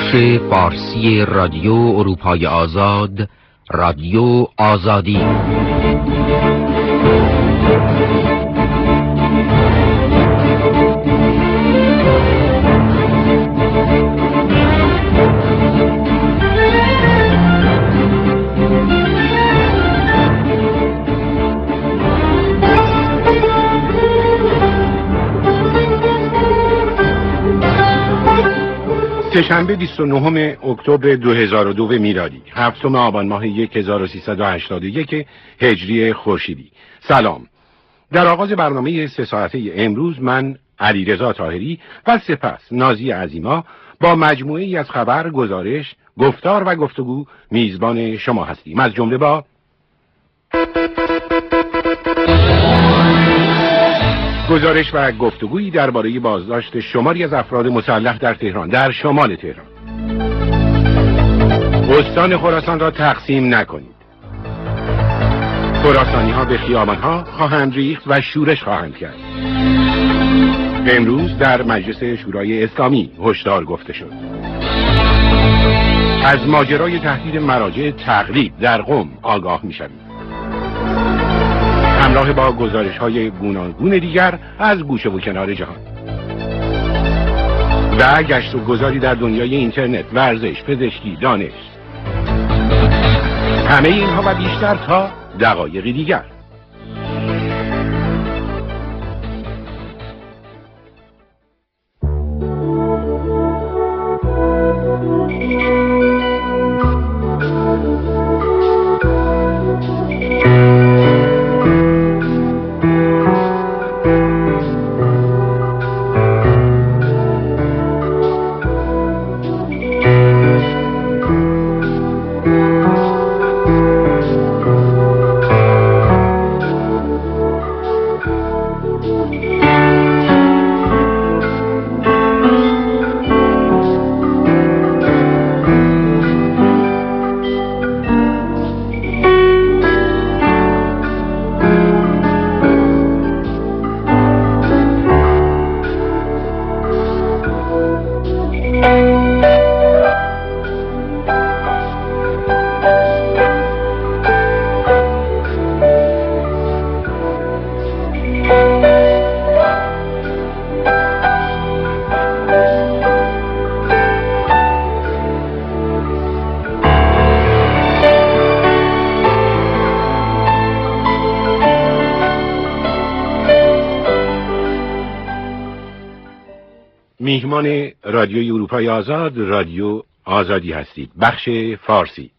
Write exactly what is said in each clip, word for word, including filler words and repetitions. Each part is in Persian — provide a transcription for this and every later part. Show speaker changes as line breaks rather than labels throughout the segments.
بخش فارسی رادیو اروپای آزاد، رادیو آزادی.
سه‌شنبه بیست و نهم اکتبر دو هزار و دو میلادی، هفتم آبان ماه هزار و سیصد و هشتاد و یک هجری خورشیدی. سلام. در آغاز برنامه سه ساعته امروز من علیرضا طاهری و سپس نازی عظیما با مجموعه ای از خبر، گزارش، گفتار و گفتگو میزبان شما هستیم. از جمله با گزارش و گفتگویی درباره بازداشت شماری از افراد مسلح در تهران، در شمال تهران. استان خراسان را تقسیم نکنید. خراسانی ها به خیابان ها خواهند ریخت و شورش خواهند کرد. امروز در مجلس شورای اسلامی هشدار گفته شد. از ماجرای تهدید مراجع تقلید در قم آگاه می شوید. همراه با گزارش های گوناگون دیگر از گوشه و کنار جهان و گشت و گذاری در دنیای اینترنت، ورزش، پزشکی، دانش، همه اینها و بیشتر تا دقایقی دیگر. میهمان رادیوی اروپای آزاد، رادیو آزادی هستید. بخش فارسی.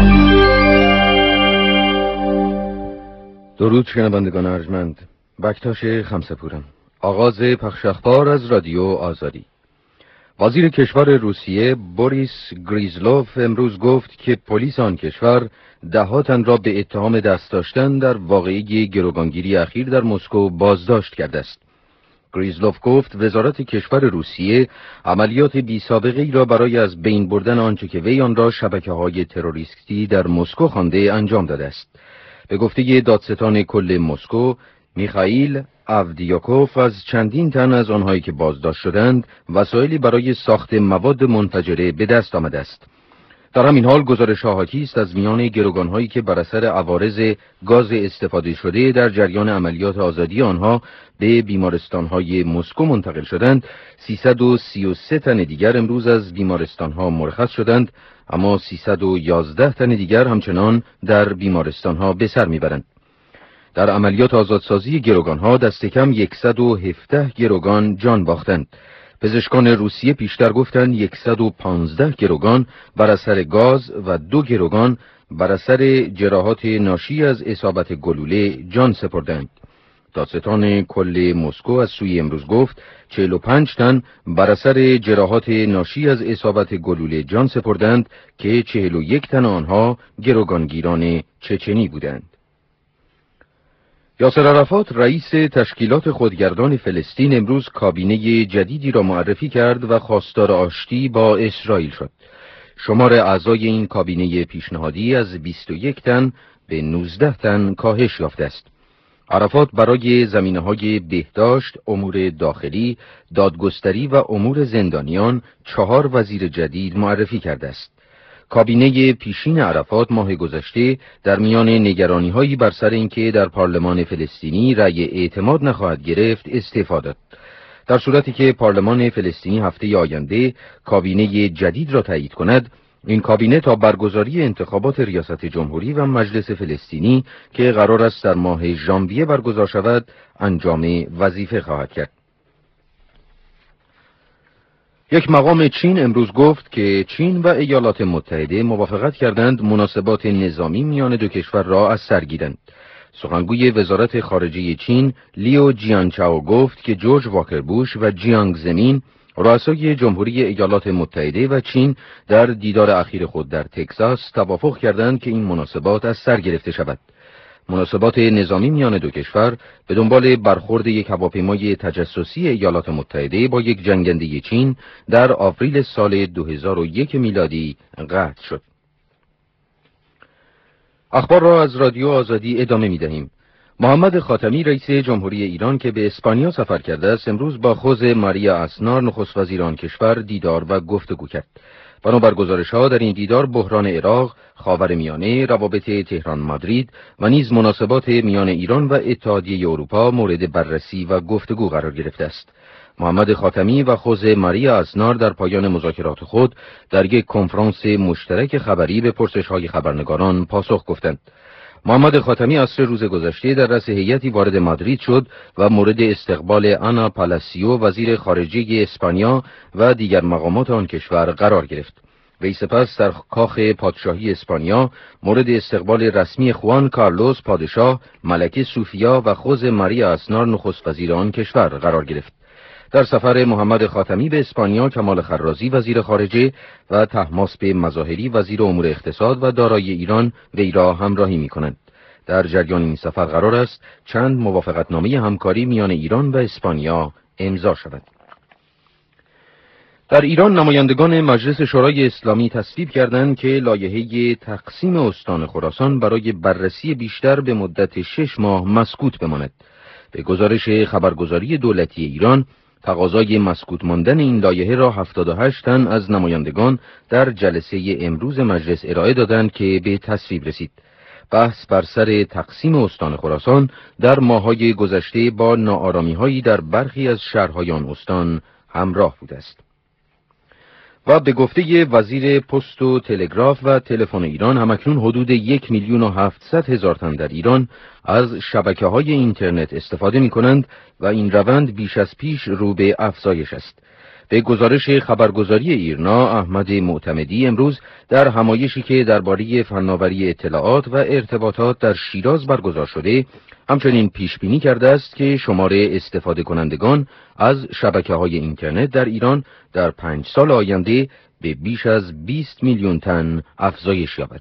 درود شنوندگان ارجمند. بکتاش خمسه‌پورم. آغاز پخش اخبار از رادیو آزادی. وزیر کشور روسیه بوریس گریزلوف امروز گفت که پلیس آن کشور ده‌ها تن را به اتهام دست داشتن در واقعه گروگانگیری اخیر در مسکو بازداشت کرده است. گریزلوف گفت وزارت کشور روسیه عملیات بی سابقه ای را برای از بین بردن آنچه که وی آن را شبکه‌های تروریستی در مسکو خوانده انجام داده است. به گفته دادستان کل مسکو میخائیل آودیاکوف، از چندین تن از آنهایی که بازداشت شدند وسایلی برای ساخت مواد منفجره به دست آمده است. در همین حال گزارش‌ها حاکی است از میان گروگان‌هایی که بر اثر عوارض گاز استفاده شده در جریان عملیات آزادی آنها به بیمارستان‌های مسکو منتقل شدند، سیصد و سی و سه تن دیگر امروز از بیمارستان‌ها مرخص شدند، اما سیصد و یازده تن دیگر همچنان در بیمارستان‌ها به سر می‌برند. در عملیات آزادسازی گروگان‌ها دست کم صد و هفده گروگان جان باختند. پزشکان روسیه پیشتر گفتند صد و پانزده گروگان بر اثر گاز و دو گروگان بر اثر جراحات ناشی از اصابت گلوله جان سپردند. دادستان کل مسکو از سوی امروز گفت چهل و پنج تن بر اثر جراحات ناشی از اصابت گلوله جان سپردند که چهل و یک تن آنها گروگانگیران چچنی بودند. یاسر عرفات رئیس تشکیلات خودگردان فلسطین امروز کابینه جدیدی را معرفی کرد و خواستار آشتی با اسرائیل شد. شمار اعضای این کابینه پیشنهادی از بیست و یک تن به نوزده تن کاهش یافته است. عرفات برای زمینه‌های بهداشت، امور داخلی، دادگستری و امور زندانیان چهار وزیر جدید معرفی کرده است. کابینه پیشین عرفات ماه گذشته در میان نگرانی‌هایی بر سر اینکه در پارلمان فلسطینی رأی اعتماد نخواهد گرفت استعفا داد. در صورتی که پارلمان فلسطینی هفته آینده کابینه جدید را تایید کند، این کابینه تا برگزاری انتخابات ریاست جمهوری و مجلس فلسطینی که قرار است در ماه ژانویه برگزار شود، انجام وظیفه خواهد کرد. یک مقام چین امروز گفت که چین و ایالات متحده موافقت کردند مناسبات نظامی میان دو کشور را از سر گیرند. سخنگوی وزارت خارجه چین لیو جیانچاو گفت که جورج واکر بوش و جیانگ زمین رؤسای جمهوری ایالات متحده و چین در دیدار اخیر خود در تگزاس توافق کردند که این مناسبات از سر گرفته شود. مناسبات نظامی میان دو کشور به دنبال برخورد یک هواپیمای تجسسی ایالات متحده با یک جنگنده چین در آوریل سال دو هزار و یک میلادی قطع شد. اخبار را از رادیو آزادی ادامه می دهیم. محمد خاتمی رئیس جمهوری ایران که به اسپانیا سفر کرده است امروز با خوزه ماریا اسنار نخست وزیر آن کشور دیدار و گفتگو کرد. بنابر گزارش‌ها در این دیدار بحران عراق، خاورمیانه، روابط تهران مادرید و نیز مناسبات میان ایران و اتحادیه اروپا مورد بررسی و گفتگو قرار گرفته است. محمد خاتمی و خوزه ماریا اسنار در پایان مذاکرات خود در یک کنفرانس مشترک خبری به پرسش‌های خبرنگاران پاسخ گفتند. محمد خاتمی عصر روز گذشته در رأس هیئتی وارد مادرید شد و مورد استقبال آنا پالاسیو وزیر خارجه اسپانیا و دیگر مقامات آن کشور قرار گرفت. وی سپس در کاخ پادشاهی اسپانیا مورد استقبال رسمی خوان کارلوس پادشاه، ملکه سوفیا و خوز ماریا اسنار نخست وزیر آن کشور قرار گرفت. در سفر محمد خاتمی به اسپانیا کمال خرازی وزیر خارجه و طهماسب مظاهری وزیر امور اقتصاد و دارایی ایران وی را همراهی می‌کنند. در جریان این سفر قرار است چند موافقتنامه همکاری میان ایران و اسپانیا امضا شود. در ایران نمایندگان مجلس شورای اسلامی تصویب کردند که لایحه تقسیم استان خراسان برای بررسی بیشتر به مدت شش ماه مسکوت بماند. به گزارش خبرگزاری دولتی ایران، تقاضای مسکوت ماندن این لایحه را هفتاد و هشت تن از نمایندگان در جلسه امروز مجلس ارائه دادند که به تصویب رسید. بحث بر سر تقسیم استان خراسان در ماه‌های گذشته با ناآرامی‌هایی در برخی از شهرهای آن استان همراه بوده است. و به گفته وزیر پست و تلگراف و تلفن ایران همکنون حدود یک میلیون و هفتصد هزار تن در ایران از شبکه‌های اینترنت استفاده می‌کنند و این روند بیش از پیش رو به افزایش است. به گزارش خبرگزاری ایرنا، احمد معتمدی امروز در همایشی که درباره فناوری اطلاعات و ارتباطات در شیراز برگزار شده، همچنین پیش بینی کرده است که شمار استفاده کنندگان از شبکه‌های اینترنت در ایران در پنج سال آینده به بیش از بیست میلیون تن افزایش یابد.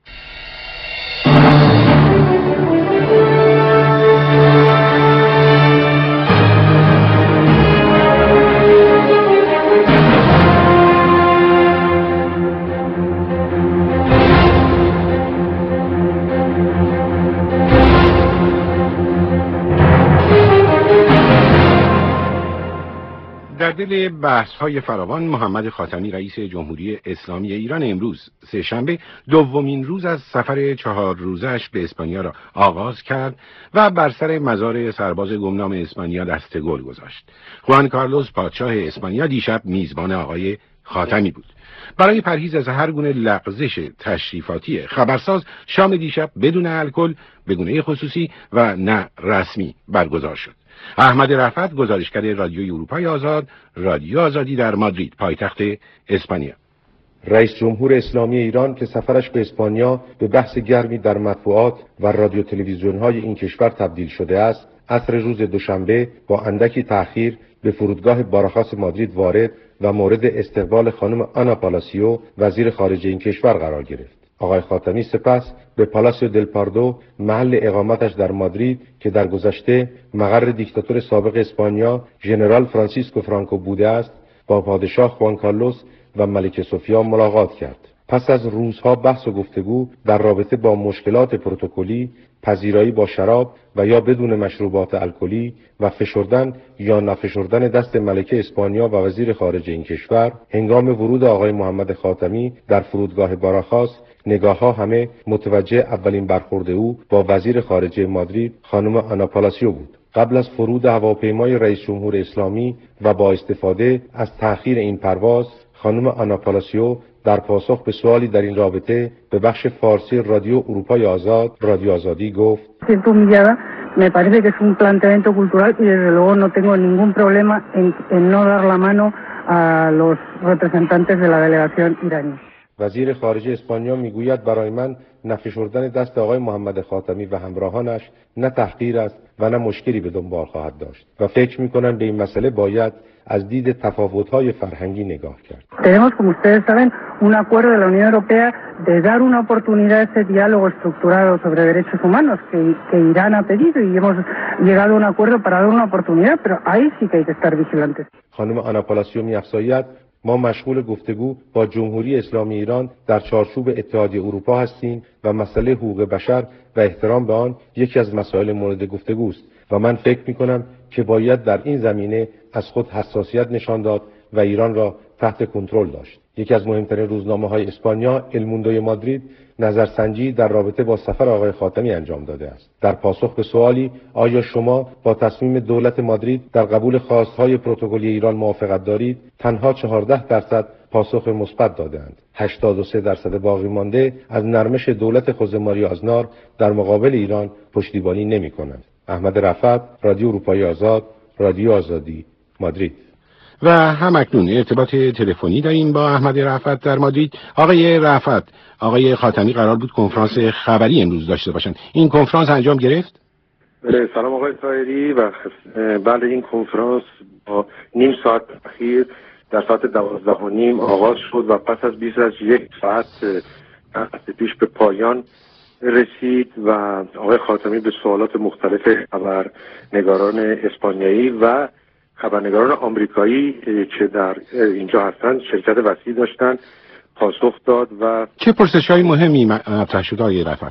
در دل بحث‌های فراوان محمد خاتمی رئیس جمهوری اسلامی ایران امروز سه‌شنبه دومین روز از سفر چهار روزش به اسپانیا را آغاز کرد و بر سر مزار سرباز گمنام اسپانیا دست گل گذاشت. خوان کارلوس پادشاه اسپانیا دیشب میزبان آقای خاتمی بود. برای پرهیز از هر گونه لغزش تشریفاتی خبرساز شام دیشب بدون الکل به گونه خصوصی و نه رسمی برگزار شد. احمد رفعت گزارشگر رادیوی اروپای آزاد، رادیو آزادی در مادرید، پایتخت اسپانیا.
رئیس جمهور اسلامی ایران که سفرش به اسپانیا به بحث گرمی در مطبوعات و رادیو تلویزیون‌های این کشور تبدیل شده است، عصر روز دوشنبه با اندکی تأخیر به فرودگاه باراخاس مادرید وارد و مورد استقبال خانم آنا پالاسیو وزیر خارجه این کشور قرار گرفت. آقای خاتمی سپس به پالاسیو دل پاردو محل اقامتش در مادرید که در گذشته مقر دیکتاتور سابق اسپانیا ژنرال فرانسیسکو فرانکو بوده است، با پادشاه خوان کارلوس و ملکه سوفیا ملاقات کرد. پس از روزها بحث و گفتگو در رابطه با مشکلات پروتکلی، پذیرایی با شراب و یا بدون مشروبات الکلی و فشردن یا نفشردن دست ملکه اسپانیا و وزیر خارجه این کشور، هنگام ورود آقای محمد خاتمی در فرودگاه باراخاس، نگاه‌ها همه متوجه اولین برخورد او با وزیر خارجه مادرید خانم آنا پالاسیو بود. قبل از فرود هواپیمای رئیس جمهور اسلامی و با استفاده از تأخیر این پرواز، خانم آنا پالاسیو در پاسخ به سوالی در این رابطه به بخش فارسی رادیو اروپای آزاد، رادیو آزادی گفت:
Me parece que es un planteamiento cultural y desde luego no tengo ningún problema en, en no dar la mano a los representantes de la delegación iraní.
وزیر خارجه اسپانیا میگوید برای من نفشردن دست آقای محمد خاتمی و همراهانش نه تحقیر است و نه مشکلی به دنبال خواهد داشت و فکر می‌کنم به این مسئله باید از دید تفاوت‌های فرهنگی نگاه کرد.
Tenemos, como ustedes saben, un acuerdo de la Unión Europea de dar una oportunidad a ese diálogo estructurado sobre derechos humanos que, que Irán ha pedido y hemos llegado a un acuerdo para dar una oportunidad, pero ahí sí que hay que estar vigilantes.
خانم آنا پالاسیو می‌افزاید ما مشغول گفتگو با جمهوری اسلامی ایران در چارچوب اتحادیه اروپا هستیم و مسئله حقوق بشر و احترام به آن یکی از مسائل مورد گفتگوست و من فکر می‌کنم که باید در این زمینه از خود حساسیت نشان داد و ایران را تحت کنترل داشت. یکی از مهمترین روزنامه‌های اسپانیا، ال موندو مادرید، نظرسنجی در رابطه با سفر آقای خاتمی انجام داده است. در پاسخ به سوالی آیا شما با تصمیم دولت مادرید در قبول خواست‌های پروتکلی ایران موافقت دارید، تنها چهارده درصد پاسخ مثبت دادند. هشتاد و سه درصد باقی مانده از نرمش دولت خوزه ماریا آزنار در مقابل ایران پشتیبانی نمی‌کنند. احمد رفعت، رادیو اروپای آزاد، رادیو آزادی، مادرید.
و همکنون ارتباط تلفنی داریم با احمد رفعت در مادرید. آقای رفعت، آقای خاتمی قرار بود کنفرانس خبری امروز داشته باشند. این کنفرانس انجام گرفت؟
سلام آقای طاهری. و بعد این کنفرانس با نیم ساعت اخیر در ساعت دوازده و نیم آغاز شد و پس از بیش از یک ساعت پیش به پایان رسید و آقای خاتمی به سوالات مختلف خبرنگاران اسپانیایی و خبرنگاران آمریکایی که در اینجا هستند شرکت وسیع داشتند پاسخ داد. و
چه پرسش‌های مهمی مطرح شد آقای رفعت؟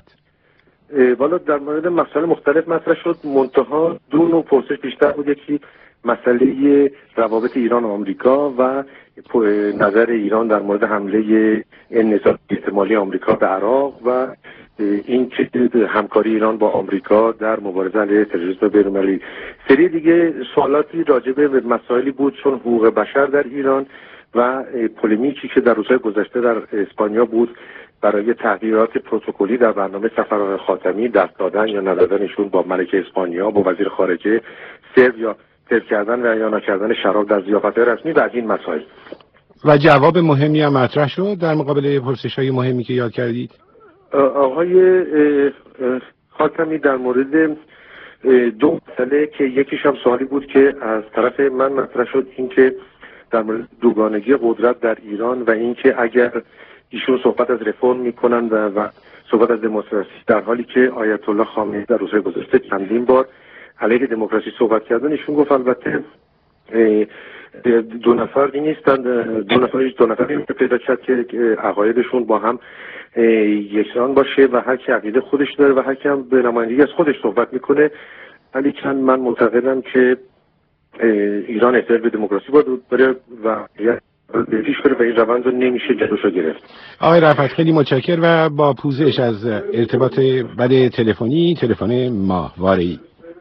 والا در مورد مسائل مختلف مطرح شد، منتها دو نوع پرسش بیشتر بود. یکی مسئله روابط ایران و آمریکا و نظر ایران در مورد حمله انحصار احتمالی آمریکا به عراق و این که همکاری ایران با آمریکا در مبارزه علیه تروریسم بین‌المللی. سری دیگه سوالاتی راجع به مسائلی بود چون حقوق بشر در ایران و پولمیکی که در روزهای گذشته در اسپانیا بود برای تغییرات پروتکلی در برنامه سفر آقای خاتمی، دست دادن یا ندادنشون با ملکه اسپانیا، با وزیر خارجه، سرو یا ترک کردن و یا نکردن شراب در ضیافت‌های رسمی و از این مسائل.
و جواب مهمی هم مطرح شد در مقابل پرسش‌های مهمی که یاد کردید؟
آقای خاتمی در مورد دو مسئله که یکیش هم سوالی بود که از طرف من مطرح شد، این که در مورد دوگانگی قدرت در ایران و این که اگر ایشون صحبت از رفرم میکنن و, و صحبت از دموکراسی در حالی که آیت الله خامنه‌ای در روزهای گذشته چندین بار علیه دموکراسی صحبت کردن، ایشون گفت البته دو نفر نیستند، دو نفر دو نفری پیدا کرد که عقایدشون با هم یکسان باشه و هر کی عقیده خودش داره و هر کی هم به نمایندگی از خودش صحبت میکنه. ولی چند من معتقدم که ایران احتیاج به دموکراسی باید بره و به پیش بره و این روند رو نمیشه جلوشو گرفت.
آقای رفعت خیلی متشکر و با پوزش از ارتباط بد تلفنی، تلفن ماهواره‌ای.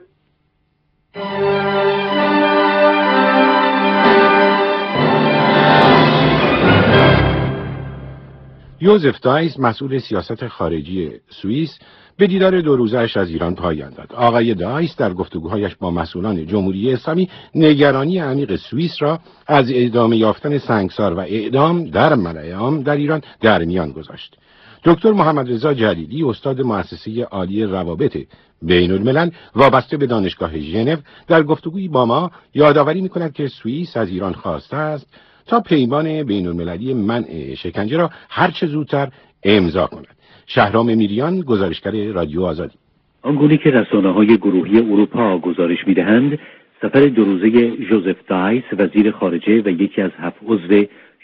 یوزف دایس مسئول سیاست خارجی سوئیس به دیدار دو روزه‌اش از ایران پایان داد. آقای دایس در گفتگوهایش با مسئولان جمهوری اسلامی نگرانی عمیق سوئیس را از ادامه یافتن سنگسار و اعدام در ملأ عام در ایران در میان گذاشت. دکتر محمد رضا جلیلی، استاد مؤسسه عالی روابط بین الملل وابسته به دانشگاه ژنو، در گفتگویی با ما یادآوری می‌کند که سوئیس از ایران خواسته است تا پیمان بین المللی منع شکنجه را هر چه زودتر امضا کند. شهرام میریان، گزارشگر رادیو آزادی.
آنگونه که رسانه‌های گروهی اروپا گزارش می‌دهند، سفر دو روزه ژوزف دایس، وزیر خارجه و یکی از هفت عضو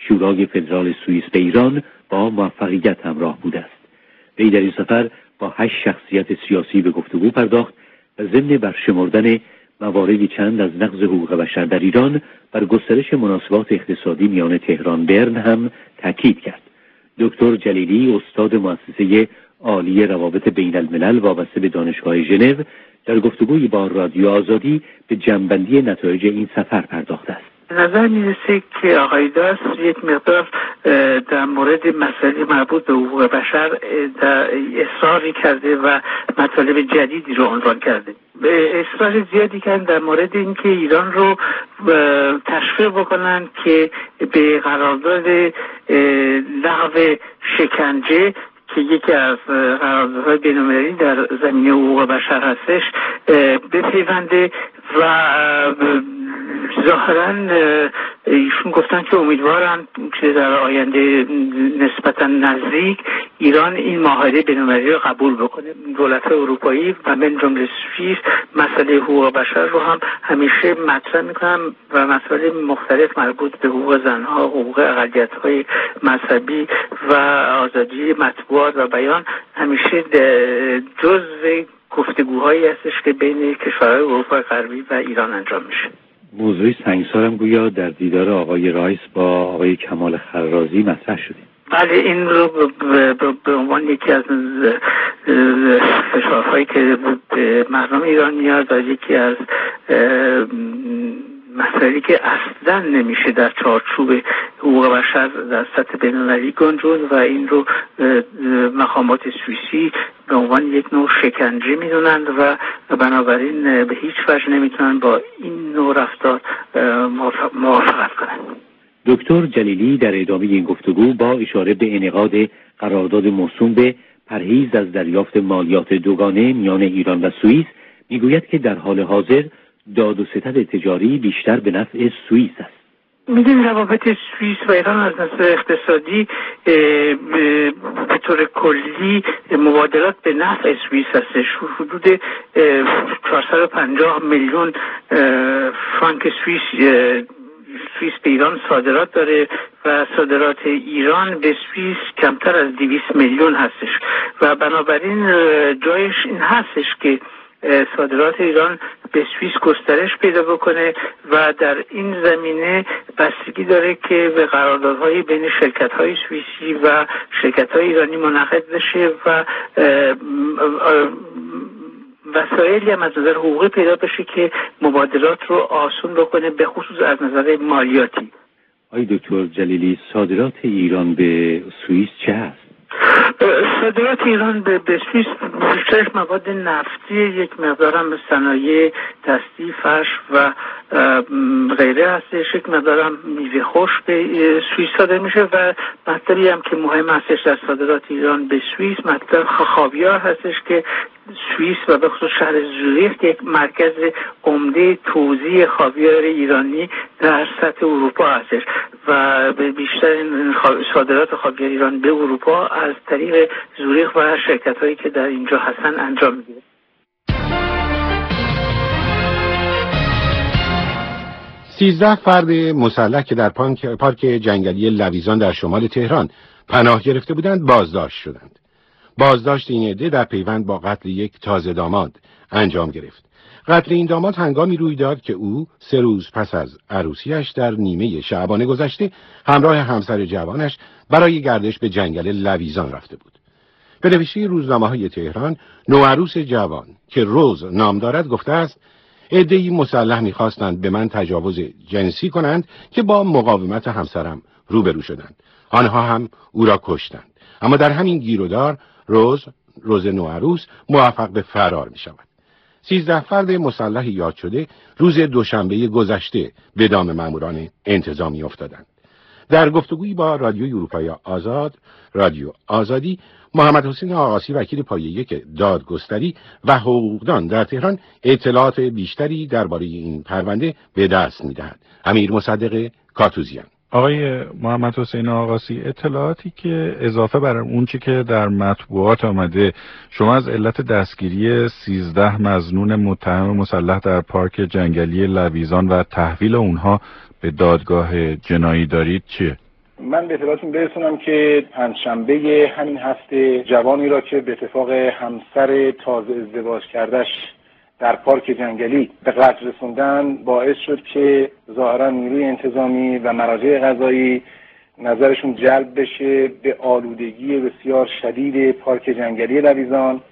شورای فدرال سوئیس به ایران با موفقیت همراه بوده است. وی در این سفر با هشت شخصیت سیاسی به گفتگو پرداخت و ضمن برشمردن مواردی چند از نقض حقوق بشر در ایران بر گسترش مناسبات اقتصادی میان تهران برن هم تاکید کرد. دکتر جلیلی استاد مؤسسه عالی روابط بین الملل وابسته به دانشگاه ژنو در گفتگویی با رادیو آزادی به جمع‌بندی نتایج این سفر پرداخته است.
نظر میرسه که آقای داس یک مقدار در مورد مسائل مربوط به حقوق بشر اصراری کرده و مطالب جدیدی رو عنوان کرده. به اصرار زیادی کردن در مورد اینکه ایران رو تشویق بکنن که به قرارداد لغو شکنجه که یکی از قراردادهای بین‌المللی در زمینه حقوق بشر هستش بپیونده و ظاهراً ایشون گفتن که امیدوارن که در آینده نسبتاً نزدیک ایران این معاهده بین‌المللی رو قبول بکنه. دولت‌های اروپایی و من جمله سوئیس مسئله حقوق بشر رو هم همیشه مطرح می‌کنن و مسائل مختلف مربوط به حقوق زن‌ها، حقوق اقلیت‌های مذهبی و آزادی مطبوعات و بیان همیشه جزء گفتگوهایی هستش که بین کشورهای اروپای غربی و ایران انجام میشه.
موضوع سنگسارم گویا در دیدار آقای رایس با آقای کمال خرازی مطرح شده.
بله، این رو به عنوان یکی از فشارهایی که به مردم ایران میاد و یکی از مسائلی که اصلا نمیشه در چارچوب حقوق بشر در سطح بین‌المللی گنجون و این رو مقامات سوئیسی به عنوان یک نوع شکنجه میدونند و بنابراین به هیچ وجه نمیتونن با این نوع رفتار موافقت کنند.
دکتر جلیلی در ادامه این گفتگو با اشاره به انعقاد قرارداد موسوم به پرهیز از دریافت مالیات دوگانه میان ایران و سوئیس میگوید که در حال حاضر داد و ستد تجاری بیشتر به نفع سوئیس است.
میدونید روابط سوئیس و ایران از نظر اقتصادی به طور کلی مبادلات به نفع سوئیس هستش. حدود چهارصد و پنجاه میلیون فرانک سوئیس سوئیس به ایران صادرات داره و صادرات ایران به سوئیس کمتر از دویست میلیون هستش و بنابراین جایش این هستش که صادرات ایران به سوئیس گسترش پیدا بکنه و در این زمینه بستگی داره که به قراردادهای بین شرکت‌های سوئیسی و شرکت‌های ایرانی منعقد بشه و وسایلی هم از نظر حقوقی پیدا بشه که مبادلات رو آسون بکنه، به خصوص از نظر مالیاتی.
آقای دکتر جلیلی، صادرات ایران به سوئیس چه هست؟
صادرات ایران به, به سوئیس بیشترش مواد نفتی، یک مقدارم صنایع دستی، فرش و غیره هستش، یک مقدارم میوه خشک به سوئیس صادر میشه و مطلبی هم که مهم هستش در صادرات ایران به سوئیس مطلب خاویار هستش که سوئیس و به خصوص شهر زوریخ یک مرکز عمده توزیع خاویار ایرانی در سطح اروپا هستش و بیشتر صادرات خاویار ایران به اروپا از طریق زوریخ و شرکت‌هایی که در اینجا هستن انجام میگیره.
سیزده فرد مسلح که در پارک جنگلی لویزان در شمال تهران پناه گرفته بودند بازداشت شدند. بازداشت این عده در پیوند با قتل یک تازه داماد انجام گرفت. قتل این داماد هنگامی روی داد که او سه روز پس از عروسیش در نیمه شعبان گذشته همراه همسر جوانش برای گردش به جنگل لویزان رفته بود. به نوشته روزنامه‌های تهران، نوعروس جوان که روز نام دارد گفته است عده‌ای مسلح می‌خواستند به من تجاوز جنسی کنند که با مقاومت همسرم روبرو شدند. آنها هم او را کشتند. اما در همین گیرودار روز روز نوعروس موفق به فرار می‌شود. سیزده فرد مسلح یاد شده روز دوشنبه گذشته به دام ماموران انتظامی افتادند. در گفتگویی با رادیوی اروپای آزاد، رادیو آزادی، محمد حسین آقاسی وکیل پایه یک دادگستری و حقوقدان در تهران اطلاعات بیشتری درباره این پرونده به دست می‌دهد. امیر مصدق کاتوزیان.
آقای محمد حسین آقاسی، اطلاعاتی که اضافه بر اون چی که در مطبوعات آمده، شما از علت دستگیری سیزده مظنون متهم مسلح در پارک جنگلی لویزان و تحویل اونها به دادگاه جنایی دارید چیه؟
من به اطلاعاتون برسونم که پنجشنبه همین هفته جوانی را که به اتفاق همسر تازه ازدواج کردش در پارک جنگلی به قتل رسوندن باعث شد که ظاهرا نیروی انتظامی و مراجع قضایی نظرشون جلب بشه به آلودگی بسیار شدید پارک جنگلی لویزان،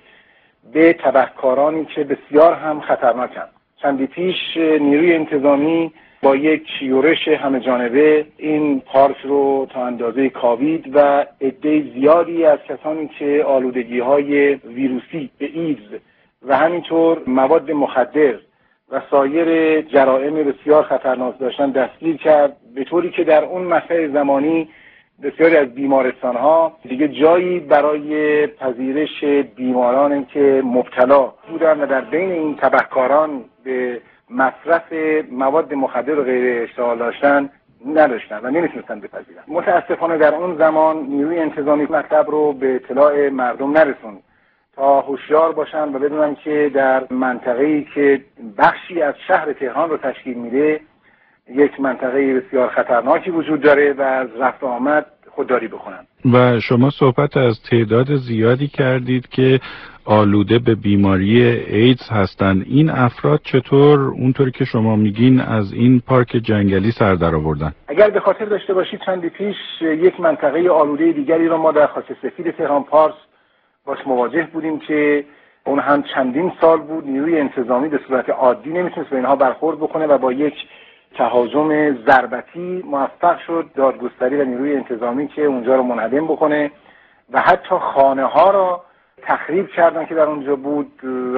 به تبهکارانی که بسیار هم خطرناکند. چندی پیش نیروی انتظامی با یک یورش همه جانبه این پارک رو تا اندازه کاوید و عده زیادی از کسانی که آلودگی‌های ویروسی به ایدز و همینطور مواد مخدر و سایر جرائم بسیار خطرناک داشتن دستگیر کرد، به طوری که در اون مقطع زمانی بسیاری از بیمارستان‌ها دیگه جایی برای پذیرش بیماران که مبتلا بودن و در بین این تبهکاران به مصرف مواد مخدر و غیر اشتغال داشتن نداشتن و نمیتونستن بپذیرن. متاسفانه در اون زمان نیروی انتظامی مطلب رو به اطلاع مردم نرسوند تا هوشیار باشن و بدونن که در منطقه‌ای که بخشی از شهر تهران رو تشکیل میده یک منطقه بسیار خطرناکی وجود داره و از رفت و آمد خودداری بکنن.
و شما صحبت از تعداد زیادی کردید که آلوده به بیماری ایدز هستند. این افراد چطور اونطوری که شما میگین از این پارک جنگلی سر در آوردن؟
اگر به خاطر داشته باشید چندی پیش یک منطقه آلوده دیگری رو ما در خاک سفید تهران پارس باش مواجه بودیم که اون هم چندین سال بود نیروی انتظامی به صورت عادی نمیتونست به اینها برخورد بکنه و با یک تهاجم ضربتی موفق شد دادگستری و نیروی انتظامی که اونجا رو منهدم بکنه و حتی خانه ها را تخریب کردن که در اونجا بود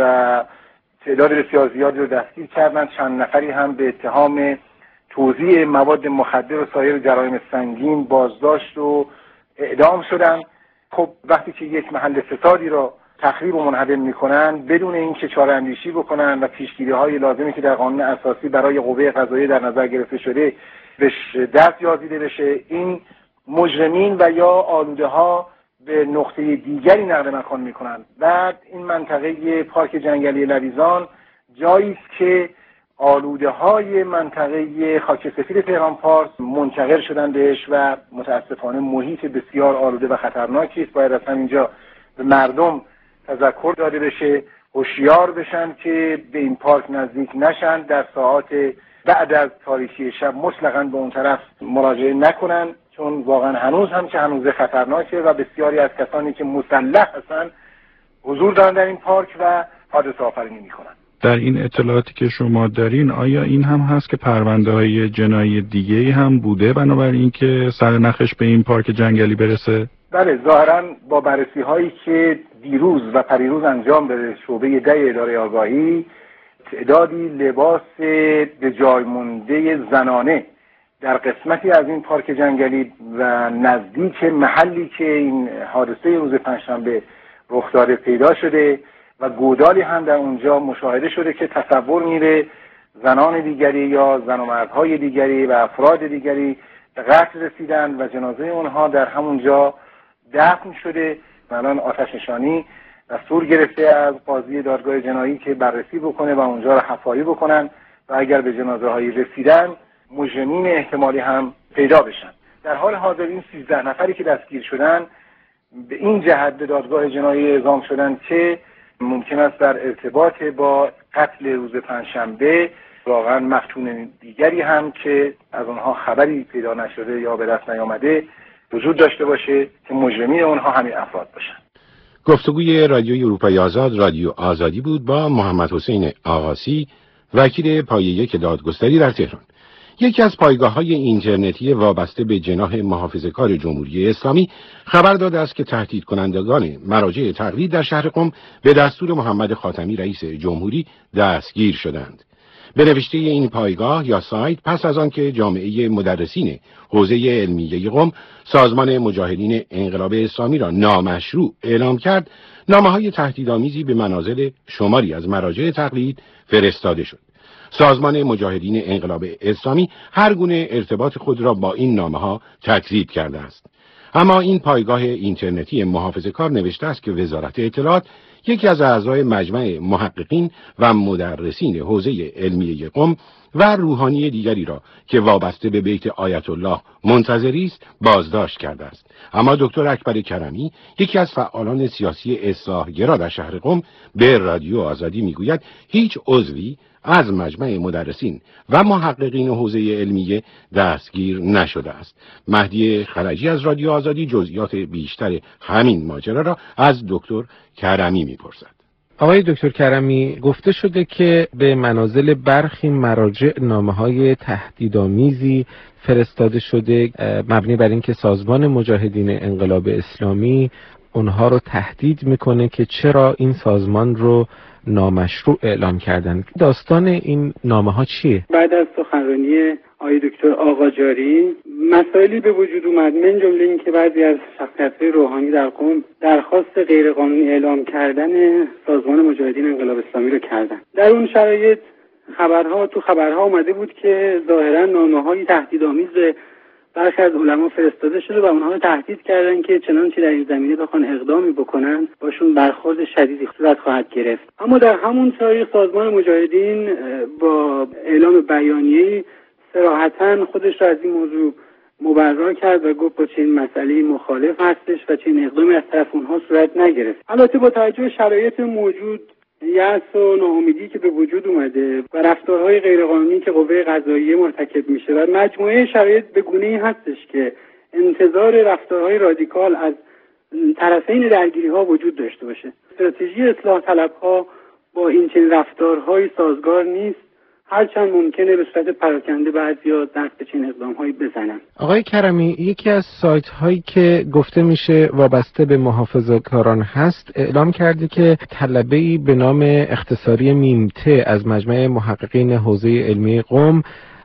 و تعداد بسیار زیادی رو دستگیر کردن. چند نفری هم به اتهام توزیع مواد مخدر و سایر جرایم سنگین بازداشت و اعدام شدن. خب وقتی که یک محل فسادی را تخریب و منهدم میکنن بدون اینکه چاره اندیشی بکنن و پیشگیری های لازمی که در قانون اساسی برای قوه قضاییه در نظر گرفته شده بهش دست یازیده بشه، این مجرمین و یا آلوده ها به نقطه دیگری نقل مکان میکنن. بعد این منطقه پارک جنگلی لویزان جایی است که آلوده های منطقه خاک سفید تهران پارس منتقل شدن بهش و متاسفانه محیط بسیار آلوده و خطرناکی است. باید اصلا اینجا به مردم تذکر داده بشه، هوشیار بشن که به این پارک نزدیک نشن، در ساعات بعد از تاریکی شب مطلقاً به اون طرف مراجعه نکنن، چون واقعا هنوز هم که هنوز خطرناکه و بسیاری از کسانی که مسلح هستن حضور دارن در این پارک و حادثه آفرینی میکنن.
در این اطلاعاتی که شما دارین آیا این هم هست که پرونده های جنایی دیگه‌ای هم بوده بنابراین که سرنخش به این پارک جنگلی برسه؟
بله، ظاهرا با بررسی هایی که دیروز و پریروز انجام به شعبه ده اداره آگاهی تعدادی لباس به جای مونده زنانه در قسمتی از این پارک جنگلی و نزدیک محلی که این حادثه روز پنجشنبه رخ داده پیدا شده و گودالی هم در اونجا مشاهده شده که تصور میره زنان دیگری یا زن و مردهای دیگری و افراد دیگری به قتل رسیدن و جنازه اونها در همونجا دفن شده. الان آتش نشانی دستور گرفته از قاضی دادگاه جنایی که بررسی بکنه و اونجا رو حفاری بکنن و اگر به جنازه هایی رسیدن مجرمین احتمالی هم پیدا بشن. در حال حاضر این سیزده نفری که دستگیر شدن به این جهت به دادگاه جنایی اعزام شدن که ممکن است در ارتباط با قتل روز پنجشنبه واقعا مفتون دیگری هم که از اونها خبری پیدا نشده یا به دست نیامده وجود داشته باشه که مجرمین اونها همین افراد باشن.
گفتگوی رادیوی اروپای آزاد رادیو آزادی بود با محمد حسین آقاسی، وکیل پایه یک دادگستری در تهران. یکی از پایگاه‌های اینترنتی وابسته به جناح محافظه‌کار جمهوری اسلامی خبر داده است که تهدید کنندگان مراجع تقلید در شهر قم به دستور محمد خاتمی رئیس جمهوری دستگیر شدند. به نوشته این پایگاه یا سایت پس از آن که جامعه مدرسین حوزه علمیه قم سازمان مجاهدین انقلاب اسلامی را نامشروع اعلام کرد، نامه‌های تهدیدآمیزی به منازل شماری از مراجع تقلید فرستاده شد. سازمان مجاهدین انقلاب اسلامی هر گونه ارتباط خود را با این نامه‌ها تکذیب کرده است. اما این پایگاه اینترنتی محافظه‌کار نوشته است که وزارت اطلاعات یکی از اعضای مجمع محققین و مدرسین حوزه علمیه قم و روحانی دیگری را که وابسته به بیت آیت الله منتظری است بازداشت کرده است. اما دکتر اکبر کرمی، یکی از فعالان سیاسی اصلاحگرا در شهر قم، به رادیو آزادی میگوید هیچ عضوی از مجمع مدرسین و محققین حوزه علمیه دستگیر نشده است. مهدی خلجی از رادیو آزادی جزئیات بیشتر همین ماجرا را از دکتر کرمی میپرسد.
آقای دکتر کرمی، گفته شده که به منازل برخی مراجع نامه‌های تهدیدآمیزی فرستاده شده مبنی بر اینکه سازمان مجاهدین انقلاب اسلامی اونها رو تهدید میکنه که چرا این سازمان رو نامشروع اعلام کردن. داستان این نامه ها چیه؟
بعد از سخنرانی آقای دکتر آقاجاری مسائلی به وجود اومد، من جمله این که بعضی از شخصیت‌های روحانی در قم درخواست غیرقانونی اعلام کردن سازمان مجاهدین انقلاب اسلامی رو کردن. در اون شرایط خبرها تو خبرها اومده بود که ظاهرا نامه‌های تهدیدآمیز برخی از علما فرستاده شده و اونها رو تهدید کردن که چنانچه در این زمینه بخوان اقدامی بکنن باشون برخورد شدیدی صورت خواهد گرفت. اما در همون تاریخ سازمان مجاهدین با اعلام بیانیه‌ای صراحتاً خودش را از این موضوع مبرا کرد و گفت با چنین مسئله‌ای مخالف هستش و چنین اقدامی از طرف اونها صورت نگرفت. البته با توجه شرایط موجود، یأس و ناامیدی که به وجود اومده و رفتارهای غیرقانونی که قوه قضاییه مرتکب میشه و مجموعه شرایط به گونه‌ای هستش که انتظار رفتارهای رادیکال از طرفین درگیری‌ها وجود داشته باشه. استراتژی اصلاح طلب‌ها با این چنین رفتارهای سازگار نیست، هرچند ممکنه به صورت پراکنده بعضیا دست به چنین اقدام‌هایی بزنن.
آقای کرمی، یکی از سایت‌هایی که گفته میشه وابسته به محافظه‌کاران هست اعلام کرده که طلبه‌ای به نام اختصاری میمته از مجمع محققین حوزه علمی قم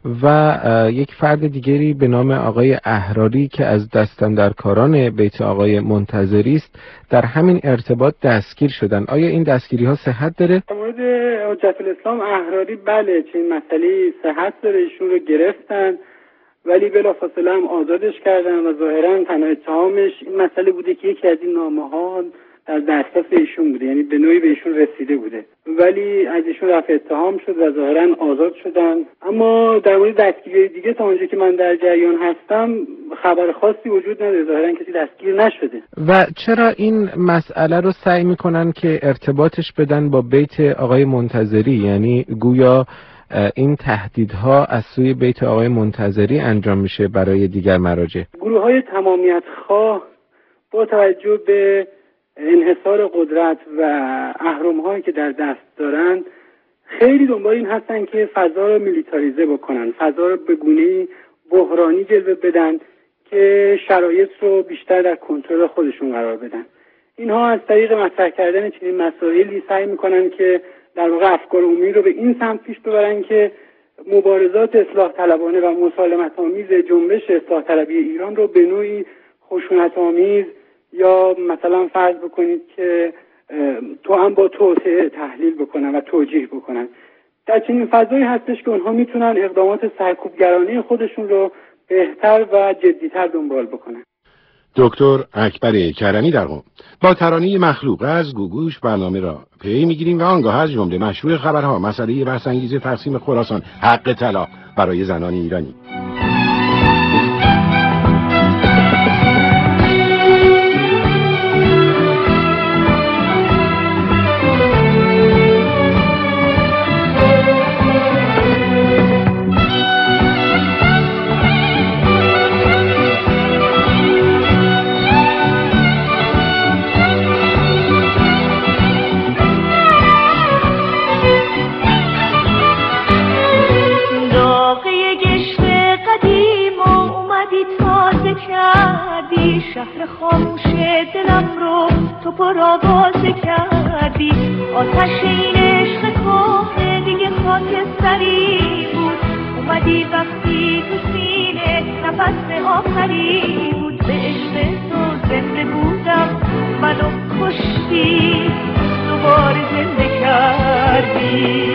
و یک فرد دیگری به نام آقای احراری که از دستاندرکاران بیت آقای منتظری است در همین ارتباط دستگیر شدن. آیا این دستگیری ها صحت داره؟
در مورد حجت الاسلام احراری بله، چنین مسئله صحت داره، ایشون رو گرفتن ولی بلافاصله هم آزادش کردن و ظاهرا تنها اتهامش این مسئله بوده که یکی از این نامه‌ها در دسترس ایشون بوده، یعنی به نوعی به ایشون رسیده بوده، ولی از ایشون رفع اتهام شد و ظاهرا آزاد شدن. اما در مورد دستگیری دیگه تا اونجا که من در جریان هستم خبر خاصی وجود نداره، ظاهرا کسی دستگیر نشده.
و چرا این مسئله رو سعی میکنن که ارتباطش بدن با بیت آقای منتظری؟ یعنی گویا این تهدیدها از سوی بیت آقای منتظری انجام میشه برای دیگر مراجع.
گروه‌های تمامیت خواه با توجه به انحصار قدرت و اهرم‌هایی که در دست دارن خیلی دنبال این هستن که فضا رو میلیتاریزه بکنن، فضا رو به گونه‌ای بحرانی جلوه بدن که شرایط رو بیشتر در کنترل خودشون قرار بدن. اینها از طریق مطرح کردن چنین مسائلی سعی میکنن که در واقع افکار عمومی رو به این سمت پیش ببرن که مبارزات اصلاح طلبانه و مسالمت آمیز جنبش اصلاح طلبی ایران رو به نوعی خشونت آمیز یا مثلا فرض بکنید که تو هم با توطئه تحلیل بکنن و توجیه بکنن. در چنین فضایی هستش که اونها میتونن اقدامات سرکوبگرانه خودشون رو بهتر و جدیتر دنبال بکنن.
دکتر اکبر کرمی در قم. با ترانه مخلوق از گوگوش برنامه را پی میگیریم و آنگاه از جمله مشروع خبرها مسئله بحث‌انگیز تقسیم خراسان، حق طلاق برای زنان ایرانی.
شهر خاموش دلم رو تو پر آوازه کردی، آتش این عشق کهنه دیگه خاکستری بود، اومدی وقتی تو سینه نفس آخری بود، به عشق تو زنده بودم منو کشتی دوباره زنده کردی،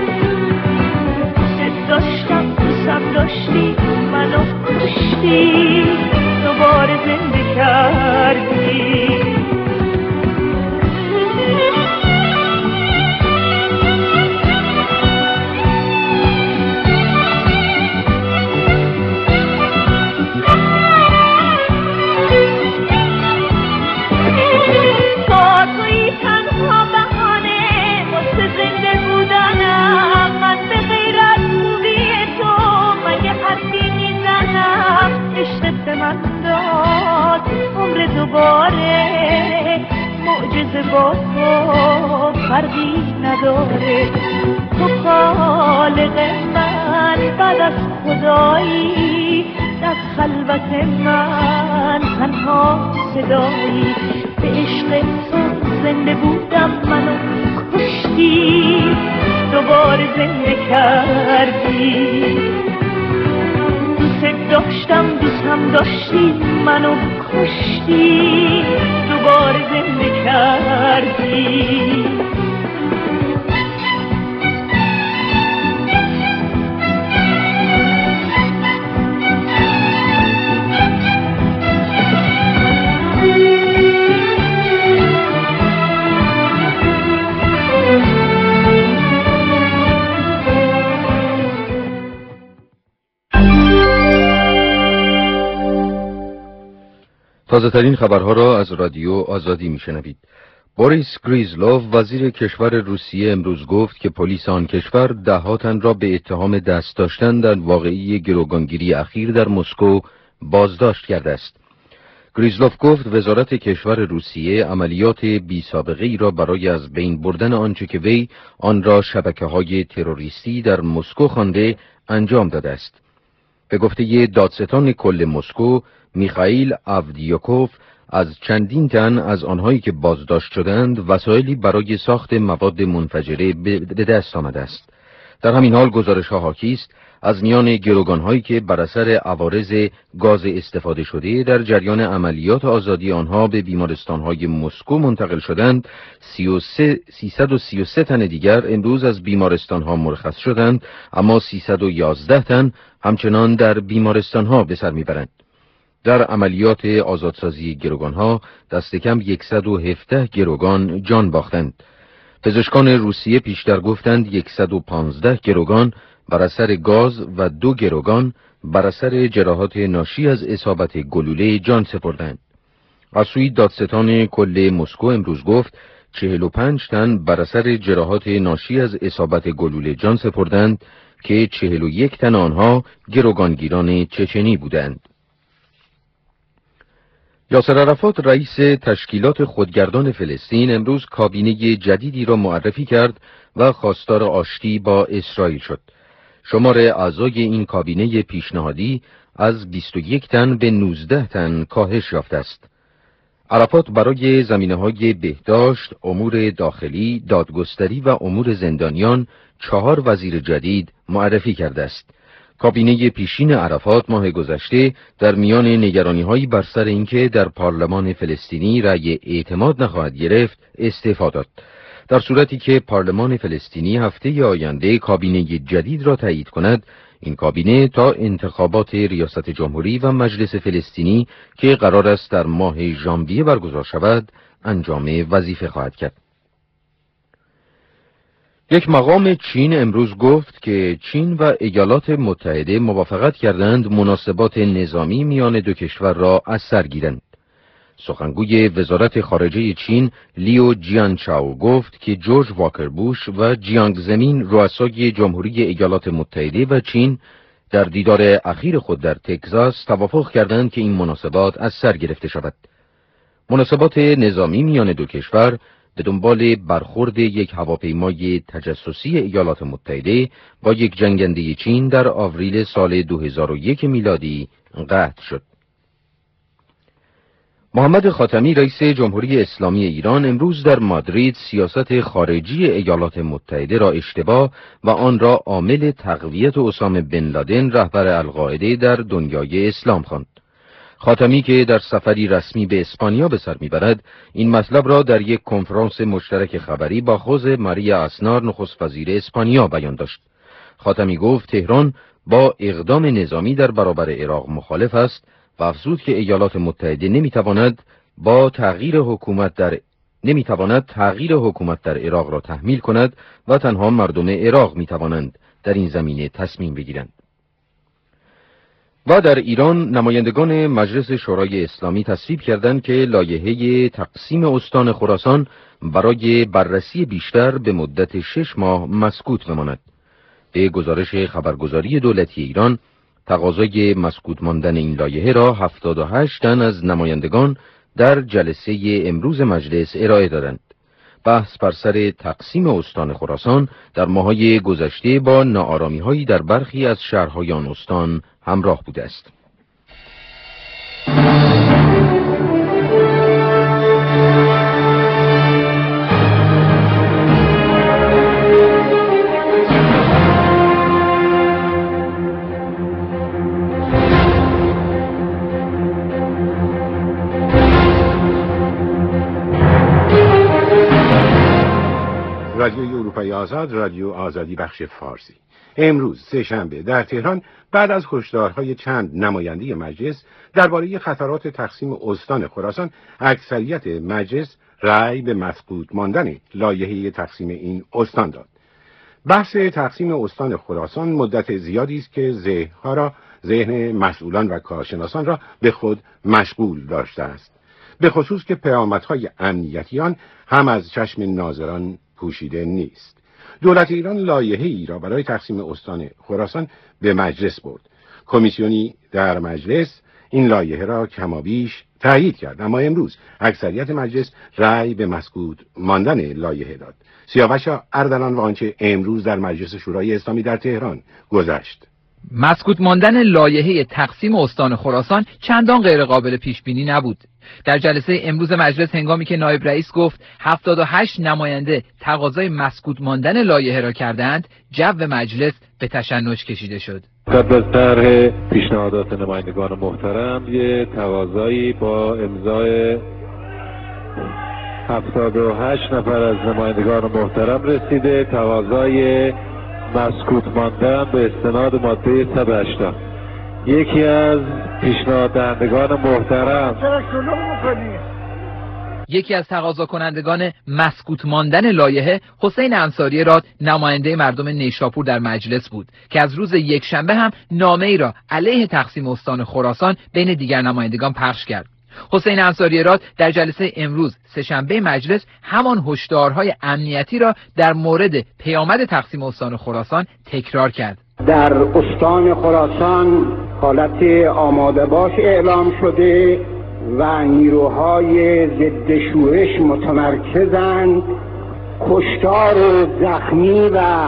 دوست داشتم دوستم داشتی منو کشتی دوباره زنده کردی. عمر دوباره معجزه با تو فرقی نداره. تو خالق من بعد از خدایی، در خلوت من تنها صدایی. به عشق تو زنده بودم منو کشتی، دوباره زنده کردی. دوست داشتم دوستم داشتی منو کشتی، دوباره زنده کردی.
تازه ترین خبرها را از رادیو آزادی میشنوید. بوریس گریزلوف وزیر کشور روسیه امروز گفت که پلیس آن کشور ده‌ها تن را به اتهام دست داشتن در واقعه گروگانگیری اخیر در مسکو بازداشت کرده است. گریزلوف گفت وزارت کشور روسیه عملیات بی سابقه ای را برای از بین بردن آنچه که وی آن را شبکه‌های تروریستی در مسکو خوانده انجام داده است. به گفته دادستان کل مسکو میخائیل آودیوکوف، از چندین تن از آنهایی که بازداشت شدند وسایلی برای ساخت مواد منفجره به دست آمده است. در همین حال گزارش‌ها حاکی است از میان گروگان‌هایی که بر اثر عوارض گاز استفاده شده در جریان عملیات آزادی آنها به بیمارستان‌های مسکو منتقل شدند، سیصد و سی و سه تن دیگر امروز از بیمارستان‌ها مرخص شدند، اما سیصد و یازده تن همچنان در بیمارستان‌ها به سر میبرند. در عملیات آزادسازی گروگان‌ها دست کم صد و هفده گروگان جان باختند. پزشکان روسیه پیشتر گفتند صد و پانزده گروگان بر اثر گاز و دو گروگان بر اثر جراحات ناشی از اصابت گلوله جان سپردند. از سوی دادستان کل مسکو امروز گفت چهل و پنج تن بر اثر جراحات ناشی از اصابت گلوله جان سپردند که چهل و یک تن آنها گروگانگیران چچنی بودند. یاسر عرفات رئیس تشکیلات خودگردان فلسطین امروز کابینه جدیدی را معرفی کرد و خواستار آشتی با اسرائیل شد. شمار اعضای این کابینه پیشنهادی از بیست و یک تن به نوزده تن کاهش یافته است. عرفات برای زمینه‌های بهداشت، امور داخلی، دادگستری و امور زندانیان چهار وزیر جدید معرفی کرده است. کابینه پیشین عرفات ماه گذشته در میان نگرانی‌هایی بر سر اینکه در پارلمان فلسطینی رأی اعتماد نخواهد گرفت استعفا داد. در صورتی که پارلمان فلسطینی هفته آینده کابینه جدید را تایید کند، این کابینه تا انتخابات ریاست جمهوری و مجلس فلسطینی که قرار است در ماه ژانویه برگزار شود، انجام وظیفه خواهد کرد. یک مقام چین امروز گفت که چین و ایالات متحده موافقت کردند مناسبات نظامی میان دو کشور را از سر گیرند. سخنگوی وزارت خارجه چین لیو جیانچاو گفت که جورج واکر بوش و جیانگ زمین رؤسای جمهوری ایالات متحده و چین در دیدار اخیر خود در تگزاس توافق کردند که این مناسبات از سر گرفته شود. مناسبات نظامی میان دو کشور به دنبال برخورد یک هواپیمای تجسسی ایالات متحده با یک جنگنده چین در آوریل سال دو هزار و یک میلادی قطع شد. محمد خاتمی رئیس جمهوری اسلامی ایران امروز در مادرید سیاست خارجی ایالات متحده را اشتباه و آن را عامل تقویت اسامه بن لادن رهبر القاعده در دنیای اسلام خواند. خاتمی که در سفری رسمی به اسپانیا به سر میبرد، این مطلب را در یک کنفرانس مشترک خبری با خوز ماریا اسنار نخست وزیر اسپانیا بیان داشت. خاتمی گفت تهران با اقدام نظامی در برابر عراق مخالف است و افزود که ایالات متحده نمیتواند با تغییر حکومت در نمیتواند تغییر حکومت در عراق را تحمیل کند و تنها مردم عراق میتوانند در این زمینه تصمیم بگیرند. و در ایران نمایندگان مجلس شورای اسلامی تصویب کردند که لایحه تقسیم استان خراسان برای بررسی بیشتر به مدت شش ماه مسکوت بماند. به گزارش خبرگزاری دولتی ایران، تقاضای مسکوت ماندن این لایحه را هفتاد و هشت تن از نمایندگان در جلسه امروز مجلس ارائه دادند. بحث بر سر تقسیم استان خراسان در ماه‌های گذشته با ناآرامی‌هایی در برخی از شهرهای آن استان همراه بوده است.
رادیوی اروپای آزاد، رادیو آزادی بخش فارسی. امروز سه شنبه در تهران بعد از هشدارهای چند نماینده مجلس درباره خطرات تقسیم استان خراسان، اکثریت مجلس رأی به مسکوت ماندن لایحه تقسیم این استان داد. بحث تقسیم استان خراسان مدت زیادی است که ذهنها را ذهن مسئولان و کارشناسان را به خود مشغول داشته است، به خصوص که پیامدهای امنیتی آن هم از چشم ناظران پوشیده نیست. دولت ایران لایحه‌ای را برای تقسیم استان خراسان به مجلس برد. کمیسیونی در مجلس این لایحه را کمابیش تایید کرد، اما امروز اکثریت مجلس رأی به مسکوت ماندن لایحه داد. سیاوش اردلان و آنچه امروز در مجلس شورای اسلامی در تهران گذشت.
مسکوت ماندن لایحه تقسیم استان خراسان چندان غیر قابل پیش بینی نبود. در جلسه امروز مجلس هنگامی که نایب رئیس گفت هفتاد و هشت نماینده تقاضای مسکوت ماندن لایحه را کردند، جو مجلس به تشنج کشیده شد.
قبل از طرح پیشنهادات نمایندگان محترم یه تقاضایی با امضای هفتاد و هشت نفر از نمایندگان محترم رسیده، تقاضای مسکوت ماندن به استناد ماده صد و هشتاد. یکی از پیشنهاد دهندگان محترم
یکی از تقاضا کنندگان مسکوت ماندن لایحه حسین انصاری راد، نماینده مردم نیشاپور در مجلس بود که از روز یکشنبه هم نامه‌ای را علیه تقسیم استان خراسان بین دیگر نمایندگان پخش کرد. حسین انصاری راد در جلسه امروز سه‌شنبه مجلس همان هشدارهای امنیتی را در مورد پیامد تقسیم استان خراسان تکرار کرد.
در استان خراسان حالت آماده باش اعلام شده و نیروهای ضد شورش متمرکزند. کشتار و زخمی و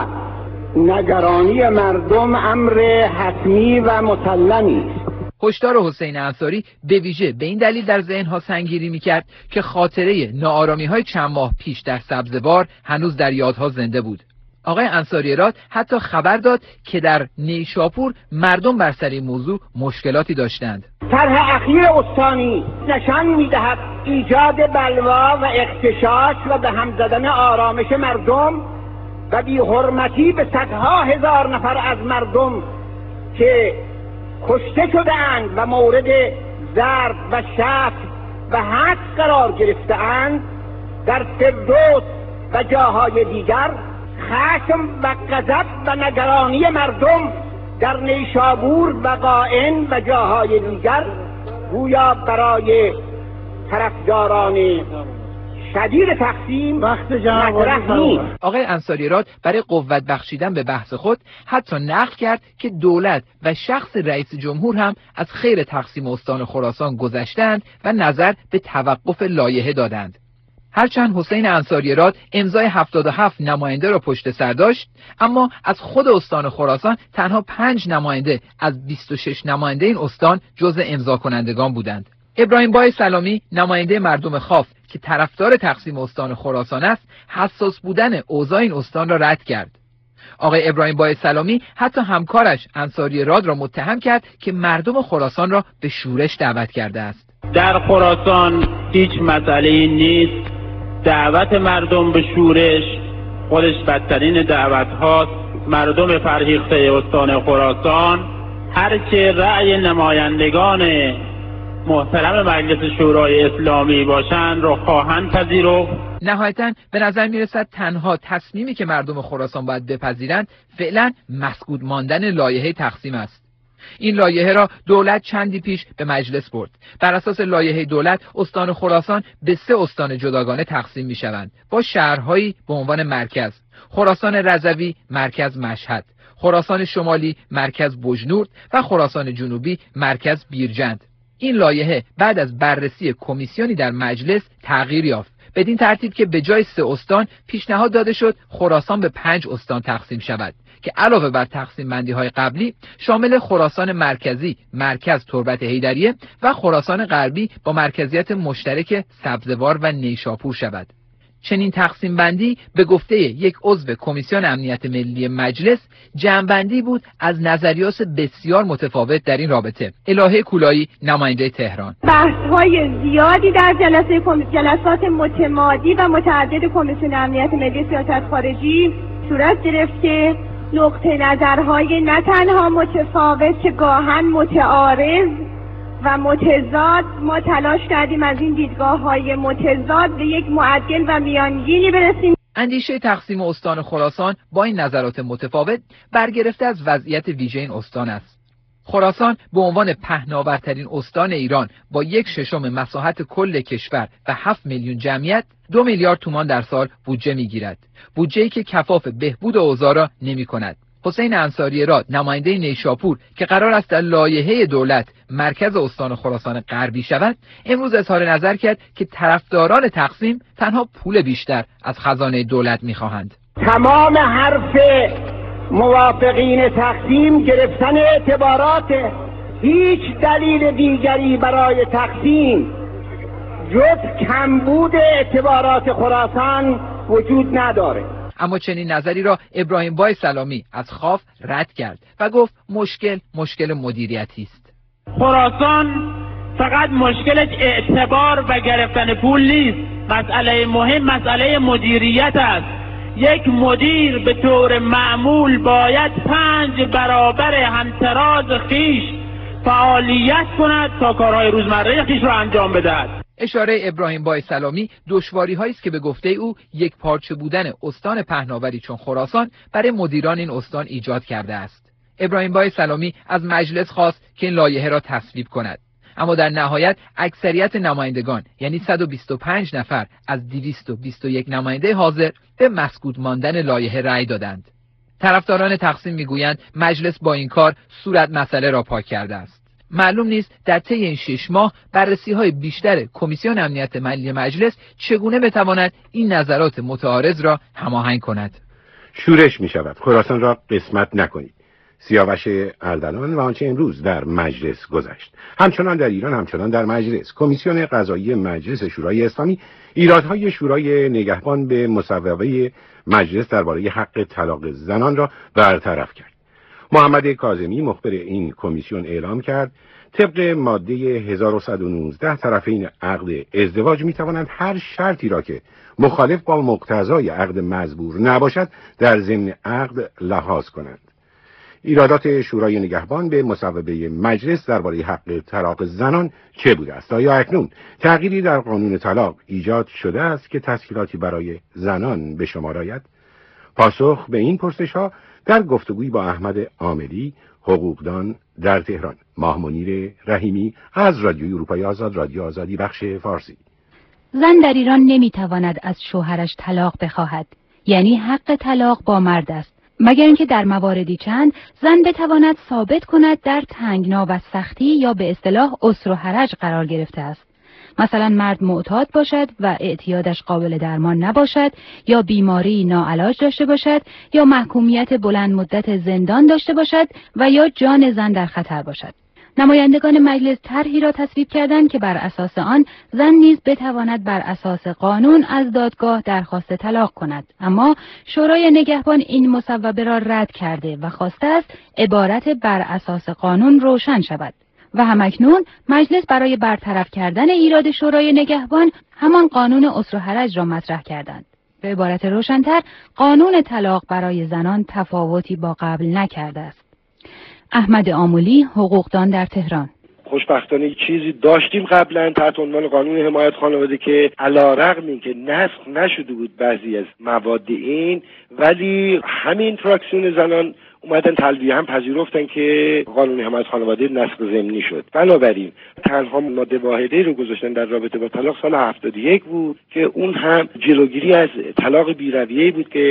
نگرانی مردم امر حتمی و مسلمی است.
هشدار حسین انصاری به ویژه به این دلیل در ذهنها سنگیری می‌کرد که خاطره ناآرامی‌های چند ماه پیش در سبزوار هنوز در یادها زنده بود. آقای انصاری راد حتی خبر داد که در نیشاپور مردم بر سر این موضوع مشکلاتی داشتند.
طرح اخیر استانی نشان می‌دهد ایجاد بلوا و اغتشاش و به هم زدن آرامش مردم و بی‌حرمتی به صدها هزار نفر از مردم که کشته شده‌اند و مورد ضرب و شتم و حبس قرار گرفته‌اند در فردوس و جاهای دیگر. خشم و غضب و نگرانی مردم در نیشابور و قائن و جاهای دیگر گویا برای طرفداران شدید تقسیم وقت مطرح نیست.
آقای انصاری راد برای قوت بخشیدن به بحث خود حتی نقل کرد که دولت و شخص رئیس جمهور هم از خیر تقسیم استان خراسان گذشتند و نظر به توقف لایحه دادند. هرچند حسین انصاری راد امضای هفتاد و هفت نماینده را پشت سر داشت، اما از خود استان خراسان تنها پنج نماینده از بیست و شش نماینده این استان جزء امضا کنندگان بودند. ابراهیم بای سلامی، نماینده مردم خاف که طرفدار تقسیم استان خراسان است، حساس بودن اوضاع این استان را رد کرد. آقای ابراهیم بای سلامی حتی همکارش انصاری راد را متهم کرد که مردم خراسان را به شورش دعوت کرده است.
در خراسان هیچ مسئله‌ای نیست. دعوت مردم به شورش خودش بدترین دعوت هاست. مردم فرهیخته استان خراسان هرچه رأی نمایندگان محترم مجلس شورای اسلامی باشند را خواهند پذیرفت.
نهایتاً به نظر میرسد تنها تصمیمی که مردم خراسان باید بپذیرند فعلا مسکوت ماندن لایحه تقسیم است. این لایحه را دولت چندی پیش به مجلس برد. بر اساس لایحه دولت استان خراسان به سه استان جداگانه تقسیم می شوند با شهرهایی به عنوان مرکز: خراسان رضوی مرکز مشهد، خراسان شمالی مرکز بجنورد و خراسان جنوبی مرکز بیرجند. این لایحه بعد از بررسی کمیسیونی در مجلس تغییر یافت، بدین ترتیب که به جای سه استان پیشنهاد داده شد خراسان به پنج استان تقسیم شود که علاوه بر تقسیم بندی های قبلی شامل خراسان مرکزی، مرکز تربت حیدریه و خراسان غربی با مرکزیت مشترک سبزوار و نیشاپور شود. چنین تقسیم بندی به گفته یک عضو کمیسیون امنیت ملی مجلس جمع‌بندی بود از نظریات بسیار متفاوت در این رابطه. الهه کولایی، نماینده تهران:
بحث‌های زیادی در جلسه جلسات متمادی و متعدد کمیسیون امنیت ملی سیاست خارجی صورت گرفت که نقطه نظرهای نه تنها متفاوت که گاهن متعارض و متضاد، ما تلاش کردیم از این دیدگاه‌های متضاد به یک معدل و میانگینی برسیم.
اندیشه تقسیم استان خراسان با این نظرات متفاوت برگرفته از وضعیت ویژه این استان است. خراسان به عنوان پهناورترین استان ایران با یک ششم مساحت کل کشور و هفت میلیون جمعیت دو میلیارد تومان در سال بودجه میگیرد. بودجه‌ای که کفاف بهبود اوضاع را نمی‌کند. حسین انصاری راد، نماینده نیشاپور که قرار است در لایحه دولت مرکز استان خراسان غربی شود، امروز اظهار نظر کرد که طرفداران تقسیم تنها پول بیشتر از خزانه دولت می‌خواهند.
تمام حرف موافقین تقسیم گرفتن اعتبارات، هیچ دلیل دیگری برای تقسیم جز کمبود اعتبارات خراسان وجود نداره.
اما چنین نظری را ابراهیم بای سلامی از خاف رد کرد و گفت مشکل مشکل مدیریتی است.
خراسان فقط مشکلش اعتبار و گرفتن پول نیست، مسئله مهم مسئله مدیریت است. یک مدیر به طور معمول باید پنج برابر همتراز خیش فعالیت کند تا کارهای روزمره خیش را انجام بدهد.
اشاره ابراهیم بای سلامی دشواری هایی است که به گفته او یک پارچه بودن استان پهناوری چون خراسان برای مدیران این استان ایجاد کرده است. ابراهیم بای سلامی از مجلس خواست که این لایحه را تصویب کند، اما در نهایت اکثریت نمایندگان یعنی صد و بیست و پنج نفر از دویست و بیست و یک نماینده حاضر به مسکوت ماندن لایحه رأی دادند. طرفداران تقسیم میگویند مجلس با این کار صورت مسئله را پاک کرده است. معلوم نیست در طی این شش ماه بررسی‌های بیشتر کمیسیون امنیت ملی مجلس چگونه بتواند این نظرات متعارض را هماهنگ کند.
شورش می شود خراسان را قسمت نکنید. سیاوش اردلان و آنچه امروز در مجلس گذشت. همچنان در ایران، همچنان در مجلس، کمیسیون قضایی مجلس شورای اسلامی ایرادهای شورای نگهبان به مصوبه مجلس درباره حق طلاق زنان را برطرف کرد. محمد کاظمی مخبر این کمیسیون اعلام کرد طبق ماده هزار و صد و نوزده طرفین عقد ازدواج می توانند هر شرطی را که مخالف با مقتضای عقد مزبور نباشد در ضمن عقد لحاظ کنند. ایرادات شورای نگهبان به مصوبه مجلس درباره حق طلاق زنان چه بوده است؟ آیا اکنون تغییری در قانون طلاق ایجاد شده است که تسهیلاتی برای زنان به شمار آید؟ پاسخ به این پرسش‌ها در گفتگویی با احمد عاملی، حقوقدان در تهران. ماه منیر رحیمی از رادیوی اروپای آزاد، رادیو آزادی بخش فارسی.
زن در ایران نمیتواند از شوهرش طلاق بخواهد، یعنی حق طلاق با مرد است، مگر اینکه در مواردی چند زن بتواند ثابت کند در تنگنا و سختی یا به اصطلاح عسر و حرج قرار گرفته است. مثلا مرد معتاد باشد و اعتیادش قابل درمان نباشد، یا بیماری ناعلاج داشته باشد، یا محکومیت بلند مدت زندان داشته باشد و یا جان زن در خطر باشد. نمایندگان مجلس طرحی را تصویب کردند که بر اساس آن زن نیز بتواند بر اساس قانون از دادگاه درخواست طلاق کند، اما شورای نگهبان این مصوبه را رد کرده و خواسته است عبارت بر اساس قانون روشن شود. و همکنون مجلس برای برطرف کردن ایراد شورای نگهبان همان قانون عسر و حرج را مطرح کردند. به عبارت روشن‌تر، قانون طلاق برای زنان تفاوتی با قبل نکرده است. احمد عاملی، حقوقدان در تهران:
خوشبختانه چیزی داشتیم قبلا تحت عنوان قانون حمایت خانواده که علیرغم اینکه نسخ نشده بود بعضی از مواد این، ولی همین فراکسیون زنان اومدن تلویح هم پذیرفتن که قانون حمایت خانواده نسخ ضمنی شد. بنابراین تنها ماده واحده رو گذاشتن در رابطه با طلاق سال هفتاد و یک بود که اون هم جلوگیری از طلاق بی‌رویه‌ای بود که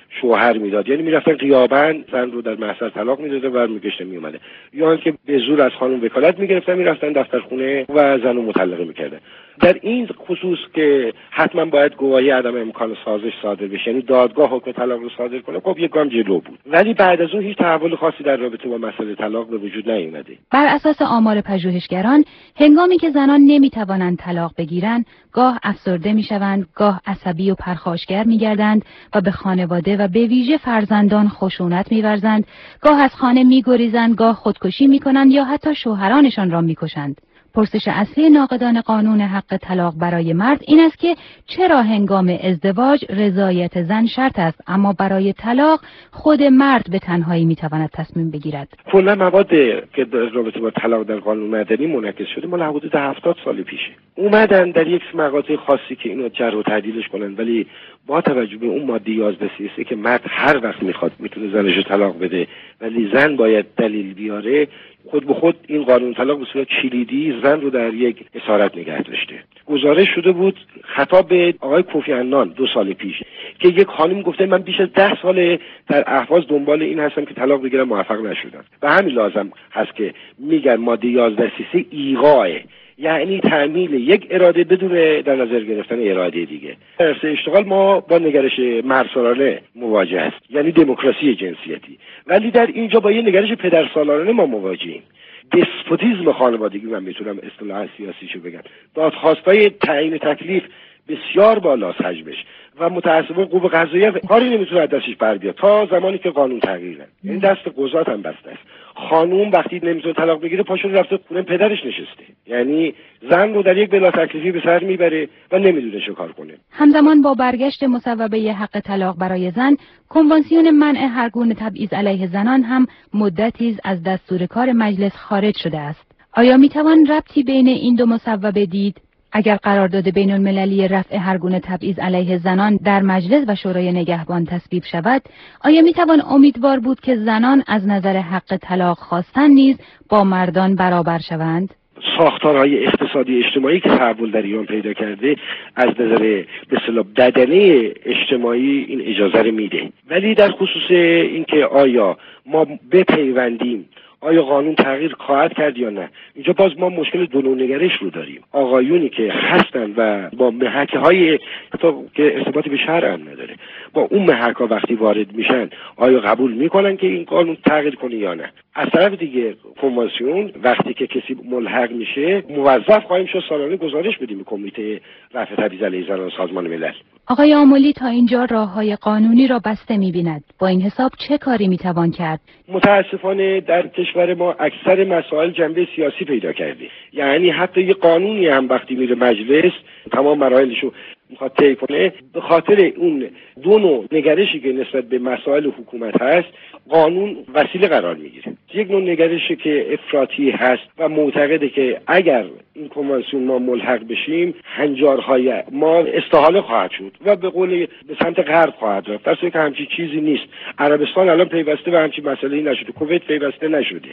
شوهر میداد، یعنی میرفتن غیاباً زن رو در محضر طلاق میداده و میگشته میومده، یا اینکه به زور از خانم وکالت میگرفتن میرفتن دفتر خونه و زن رو مطلقه میکردن. در این خصوص که حتما باید گواهی عدم امکان سازش صادر بشه، یعنی دادگاه حکم طلاق رو صادر کنه، خب یک گام جلو بود، ولی بعد از اون هیچ تحول خاصی در رابطه با مسئله طلاق به وجود نیامده.
بر اساس آمار پژوهشگران، هنگامی که زنان نمیتوانند طلاق بگیرند، گاه افسرده میشوند، گاه عصبی و پرخاشگر میگردند و به خانواده و به ویژه فرزندان خشونت میورزند، گاه از خانه میگریزند، گاه خودکشی میکنند یا حتی شوهرانشان را میکشند. پرسش اصلی ناقدان قانون حق طلاق برای مرد این است که چرا هنگام ازدواج رضایت زن شرط است، اما برای طلاق خود مرد به تنهایی میتواند تصمیم بگیرد.
کلا مواد که در رابطه با طلاق در قانون مدنی منعکس شده مال حدود هفتاد سال پیشه. اومدن در یک مقاطع خاصی که اینو جر و تعدیلش کنن، ولی با توجه به اون ماده یازده سی سه که مرد هر وقت میخواد میتونه زنش رو طلاق بده، ولی زن باید دلیل بیاره، خود به خود این قانون طلاق به صورت کلیدی زن رو در یک اسارت نگه داشته. گزارش شده بود خطاب به آقای کوفی عنان دو سال پیش که یک خانم گفته من بیش از ده ساله در اهواز دنبال این هستم که طلاق بگیرم، موفق نشدم. و همین لازم هست که میگن ماده یازده سی سه ایقاعه، یعنی تعمیل یک اراده بدون در نظر گرفتن اراده دیگه. در اشتغال ما با نگرش مردسالارانه مواجه است، یعنی دموکراسی جنسیتی، ولی در اینجا با یه نگرش پدرسالارانه ما مواجهیم. دسپوتیسم خانوادگی، من میتونم اصطلاح سیاسیشو بگم. دادخواستای تعیین تکلیف بسیار بالاست حجمش و متأسفانه قوه قضاییه کاری نمیتونه از دستش بر بیاد تا زمانی که قانون تغییر کنه. این دست قضات هم بسته است. خانوم وقتی نمیتونه طلاق بگیره پاشون رفته خونه پدرش نشسته، یعنی زن رو در یک بلا تکلیفی به سر میبره و نمیدونه چه کار کنه.
همزمان با برگشت مصوبه حق طلاق برای زن، کنوانسیون منع هر گونه تبعیض علیه زنان هم مدتی از دستور کار مجلس خارج شده است. آیا میتوان ربطی بین این دو مصوبه دید؟ اگر قرارداد بین المللی رفع هر گونه تبعیض علیه زنان در مجلس و شورای نگهبان تصویب شود، آیا میتوان امیدوار بود که زنان از نظر حق طلاق خواستن نیز با مردان برابر شوند؟
ساختارهای اقتصادی اجتماعی که تحول در ایران پیدا کرده از نظر به اصطلاح بدنه اجتماعی این اجازه رو میده، ولی در خصوص اینکه آیا ما بپیوندیم، آیا قانون تغییر خواهد کرد یا نه، اینجا باز ما مشکل دو نوع نگرش رو داریم. آقایونی که هستن و با محکه های که ارتباطی به شرع هم نداره، با اون محکه ها وقتی وارد میشن آیا قبول میکنن که این قانون تغییر کنه یا نه. از طرف دیگه کنوانسیون وقتی که کسی ملحق میشه موظف خواهیم شد سالانه گزارش بدیم به کمیته رفع تبعیض علیه زنان سازمان ملل.
آقای آملی تا اینجا راههای قانونی را بسته می‌بیند. با این حساب چه کاری می‌توان کرد؟
متاسفانه در کشور ما اکثر مسائل جنبه سیاسی پیدا کرده. یعنی حتی یه قانونی هم وقتی میره مجلس تمام مراحلشو میخواد طی کنه، به خاطر اون دو نوع نگرشی که نسبت به مسائل حکومت هست قانون وسیله قرار میگیره. یک نوع نگرشی که افراطی هست و معتقده که اگر این کنوانسیون ما ملحق بشیم هنجارهای ما استحاله خواهد شد و به قول به سمت غرب خواهد رفت، در صورتی که همچین چیزی نیست. عربستان الان پیوسته به همچین مسئله‌ای نشده، کویت پیوسته نشده.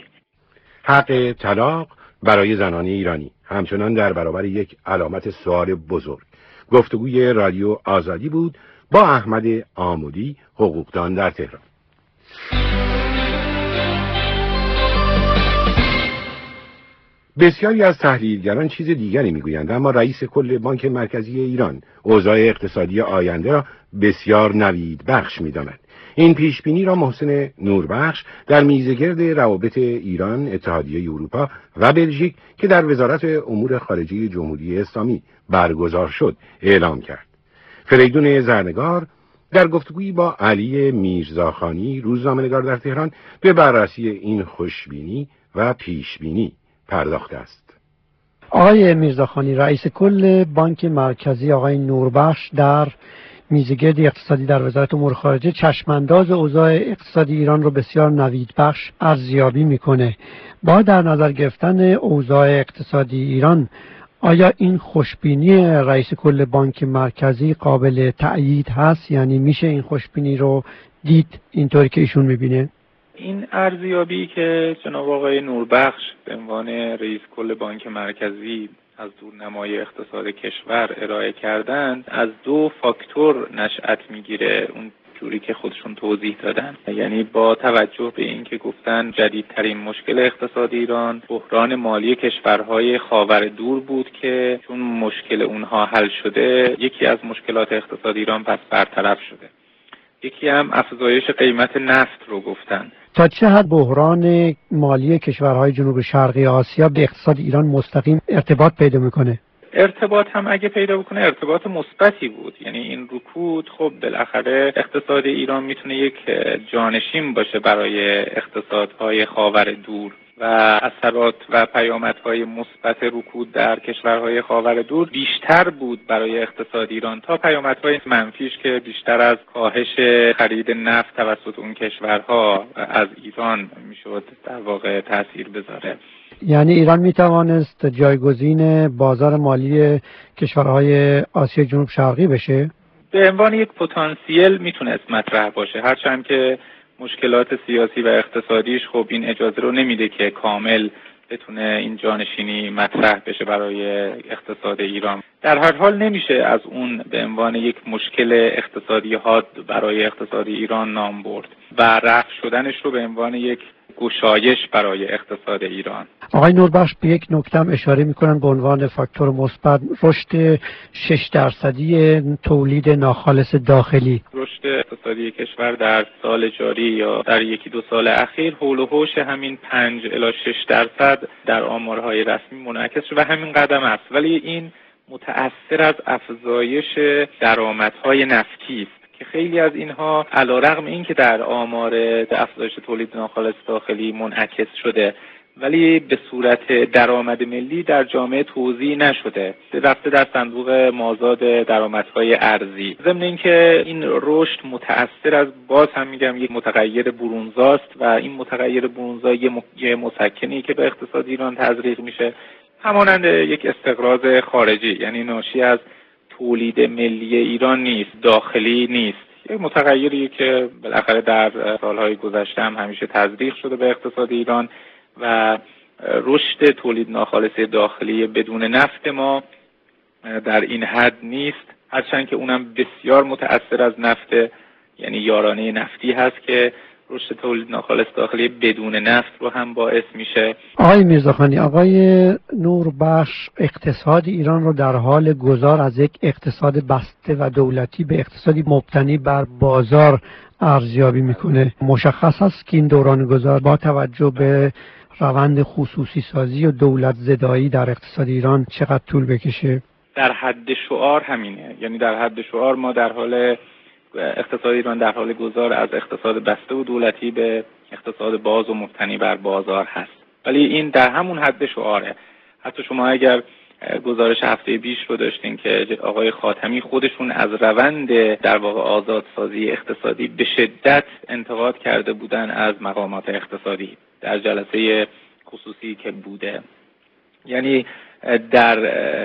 حق طلاق برای زنان ایرانی همچنان در برابر یک علامت سوال بزرگ. گفتگوی رادیو آزادی بود با احمد آملی، حقوقدان در تهران. بسیاری از تحلیلگران چیز دیگری میگویند، اما رئیس کل بانک مرکزی ایران اوضاع اقتصادی آینده را بسیار نوید بخش می‌داند. این پیشبینی را محسن نوربخش در میزگرد روابط ایران، اتحادیه اروپا و بلژیک که در وزارت امور خارجه جمهوری اسلامی برگزار شد اعلام کرد. فریدون زرنگار در گفتگویی با علی میرزاخانی روزنامه‌نگار در تهران به بررسی این خوشبینی و پیشبینی پرداخته است.
آقای میرزاخانی، رئیس کل بانک مرکزی آقای نوربخش در میزگرد اقتصادی در وزارت امور خارجه چشمانداز اوضاع اقتصادی ایران رو بسیار نوید بخش ارزیابی میکنه. با در نظر گرفتن اوضاع اقتصادی ایران، آیا این خوشبینی رئیس کل بانک مرکزی قابل تأیید هست؟ یعنی میشه این خوشبینی رو دید اینطوری که ایشون میبینه؟
این ارزیابی که جناب آقای نوربخش به عنوان رئیس کل بانک مرکزی از دورنمای اقتصاد کشور ارائه کردند از دو فاکتور نشأت میگیره. اون جوری که خودشون توضیح دادن. یعنی با توجه به اینکه گفتن جدیدترین مشکل اقتصاد ایران بحران مالی کشورهای خاور دور بود که چون مشکل اونها حل شده یکی از مشکلات اقتصاد ایران پس برطرف شده. یکی هم افزایش قیمت نفت رو گفتن.
تا چه حد بحران مالی کشورهای جنوب شرقی آسیا به اقتصاد ایران مستقیم ارتباط پیدا میکنه؟
ارتباط هم اگه پیدا بکنه ارتباط مثبتی بود. یعنی این رکود خب بالاخره اقتصاد ایران میتونه یک جانشین باشه برای اقتصادهای خاور دور و اثرات و پیامدهای مثبت رکود در کشورهای خاور دور بیشتر بود برای اقتصاد ایران تا پیامدهای منفیش که بیشتر از کاهش خرید نفت توسط اون کشورها از ایران میشد در واقع تاثیر بذاره.
یعنی ایران میتوانست جایگزین بازار مالی کشورهای آسیا جنوب شرقی بشه؟
به عنوان یک پتانسیل میتونست مطرح باشه، هرچند که مشکلات سیاسی و اقتصادیش خب این اجازه رو نمیده که کامل بتونه این جانشینی مطرح بشه برای اقتصاد ایران. در هر حال نمیشه از اون به عنوان یک مشکل اقتصادی حاد برای اقتصاد ایران نام برد و رفع شدنش رو به عنوان یک گشایش برای اقتصاد ایران.
آقای نوربخش به یک نکته هم اشاره میکنن به عنوان فاکتور مثبت، رشد شش درصدی تولید ناخالص داخلی.
رشد اقتصادی کشور در سال جاری یا در یکی دو سال اخیر حول و حوش همین پنج الی شش درصد در آمارهای رسمی منعکس شد و همین قدم است، ولی این متأثر از افزایش درآمدهای نفتی است که خیلی از اینها علیرغم اینکه در آمار افزایش تولید ناخالص داخلی منعکس شده ولی به صورت درآمد ملی در جامعه توزیع نشده، رفته در صندوق مازاد درآمدهای ارزی. ضمن اینکه این رشد متأثر از باز هم میگم یک متغیر برونزاست و این متغیر برونزا یه مسکنی که به اقتصاد ایران تزریق میشه همانند یک استقراض خارجی، یعنی ناشی از تولید ملی ایران نیست، داخلی نیست، یک متغیری که بالاخره در سالهای گذشته هم همیشه تزریق شده به اقتصاد ایران و رشد تولید ناخالص داخلی بدون نفت ما در این حد نیست، هرچند که اونم بسیار متأثر از نفت، یعنی یارانه نفتی هست که رشد تولید ناخالص داخلی بدون نفت رو هم باعث میشه.
آقای میرزاخانی، آقای نوربخش اقتصاد ایران رو در حال گذار از یک اقتصاد بسته و دولتی به اقتصادی مبتنی بر بازار ارزیابی میکنه. مشخص است که این دوران گذار با توجه به روند خصوصی سازی و دولت زدایی در اقتصاد ایران چقدر طول بکشه؟
در حد شعار همینه، یعنی در حد شعار ما در حال اقتصاد ایران در حال گذار از اقتصاد بسته و دولتی به اقتصاد باز و مبتنی بر بازار هست، ولی این در همون حد شعاره. حتی شما اگر گزارش هفته پیش رو داشتین که آقای خاتمی خودشون از روند در واقع آزادسازی اقتصادی به شدت انتقاد کرده بودن از مقامات اقتصادی در جلسه خصوصی که بوده، یعنی در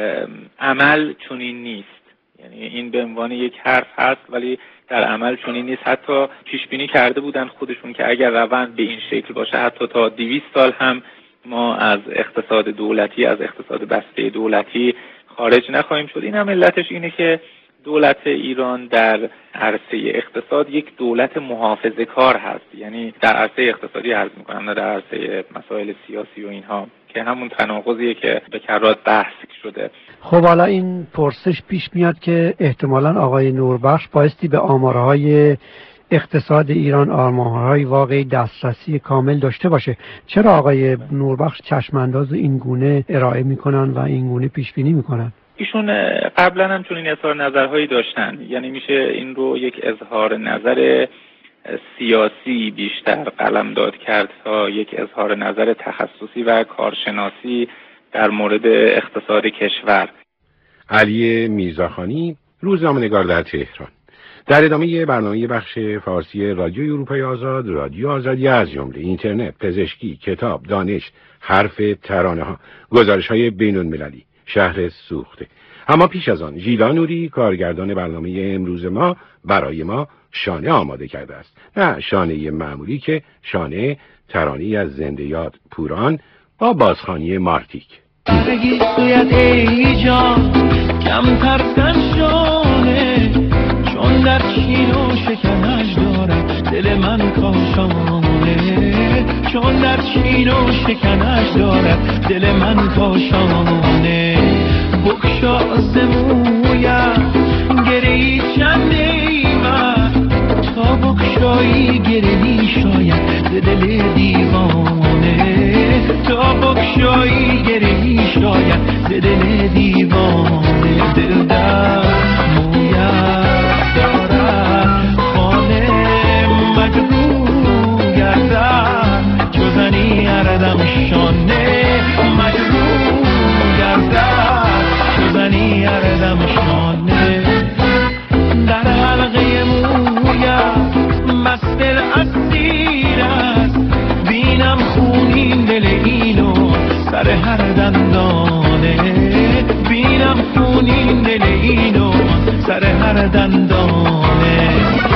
عمل چنین نیست. یعنی این به عنوان یک حرف هست ولی در عمل چنین نیست. حتی پیش بینی کرده بودن خودشون که اگر روند به این شکل باشه حتی تا دویست سال هم ما از اقتصاد دولتی، از اقتصاد بسته دولتی خارج نخواهیم شد. این هم علتش اینه که دولت ایران در عرصه اقتصاد یک دولت محافظه کار هست، یعنی در عرصه اقتصادی عرض میکنم، نه در عرصه مسائل سیاسی و اینها، که همون تناقضیه که به کرات بحث شده.
خب حالا این پرسش پیش میاد که احتمالاً آقای نوربخش بایستی به آمارهای اقتصاد ایران آمارهای واقعی دسترسی کامل داشته باشه. چرا آقای نوربخش چشمانداز این گونه ارائه میکنن و این گونه پیش بینی میکنن؟
ایشون قبلا هم چون این اظهار نظرهایی داشتن، یعنی میشه این رو یک اظهار نظر سیاسی بیشتر قلمداد کرد تا یک اظهار نظر تخصصی و کارشناسی در مورد اقتصاد کشور.
علی میرزاخانی، روزنامه‌نگار در تهران. در ادامه برنامه بخش فارسی رادیو اروپای آزاد، رادیو آزادی از جمله اینترنت، پزشکی، کتاب، دانش، حرف، ترانه‌ها، گزارش‌های بین‌المللی، شهر سوخته. اما پیش از آن ژیلا نوری، کارگردان برنامه امروز ما، برای ما شانه آماده کرده است. نه شانه معمولی که شانه ترانی از زنده یاد پوران با بازخوانی مارتیک.
بگی سویت ای جان کم ترسن شانه چون در چین و شکنش در چین و شکنش دارد دل من کاشانه. بگشا ز مویم گره‌ای چند ای من، تا بگشایی گره‌ای شاید ز دل دیوانه. تا بگشایی گره‌ای شاید ز دل دیوانه. دل در مویم دارد خانه مجروح گردد، چو زنی اردم شانه. مجروح گردد چو زنی اردم شانه. در حلقه مویم مست اسیر است، بینم خونین دل اینو سر هر دندانه. بینم خونین دل اینو سر هر دندانه.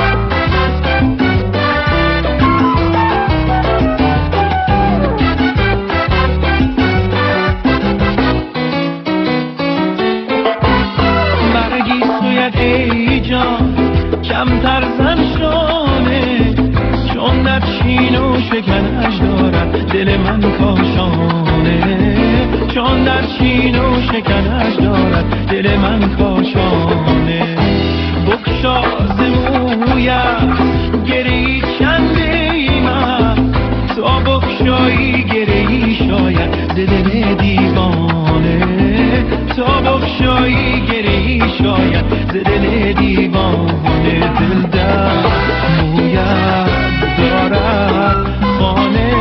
مرگی سویت ای جان کمتر زن شانه، چون در چین و شکنش دارد دل من کاشانه. چون در چین و شکنش دارد دل من کاشانه. بگشا ز مویم گره‌ای چند ای من، تا بگشایی گره‌ای شاید ز دل دیوانه. تا بگشایی گره‌ای شاید ز دل دیوانه. دل در مویم دارد خانه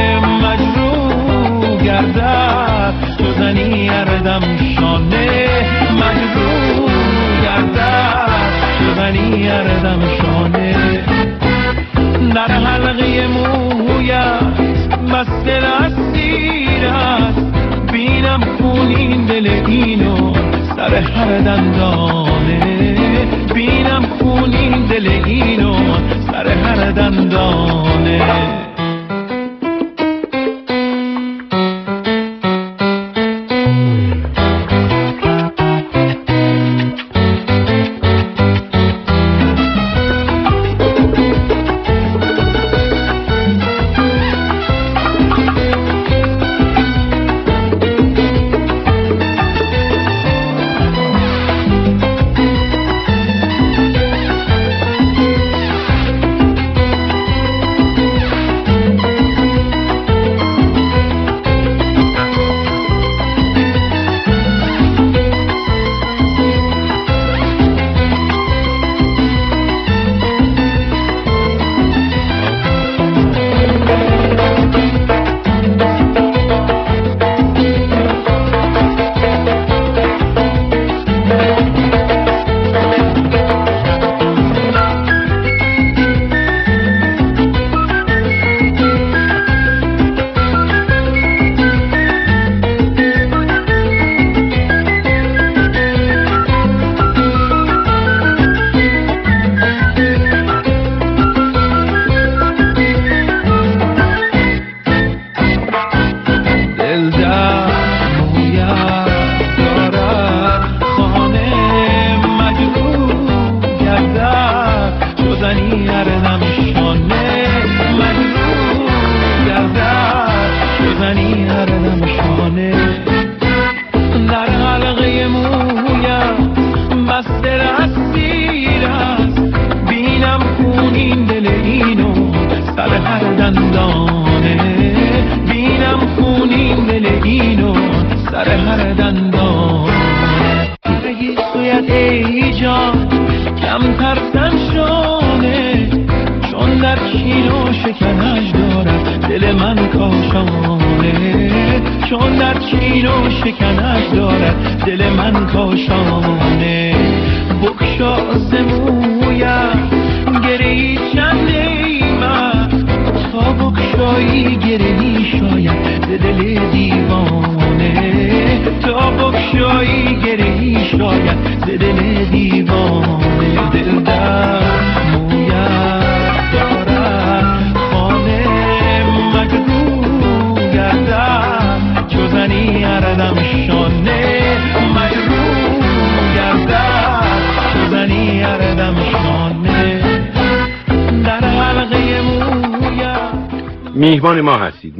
مجروح گردد، چو زنی اردم شانه. مجروح گردد چو زنی اردم شانه. در حلقه مویم مست اسیر است، بینم خونین دل اینو سر هر دندانه. بینم خونین دل اینو سر هر دندانه.
میهمان ما هستید.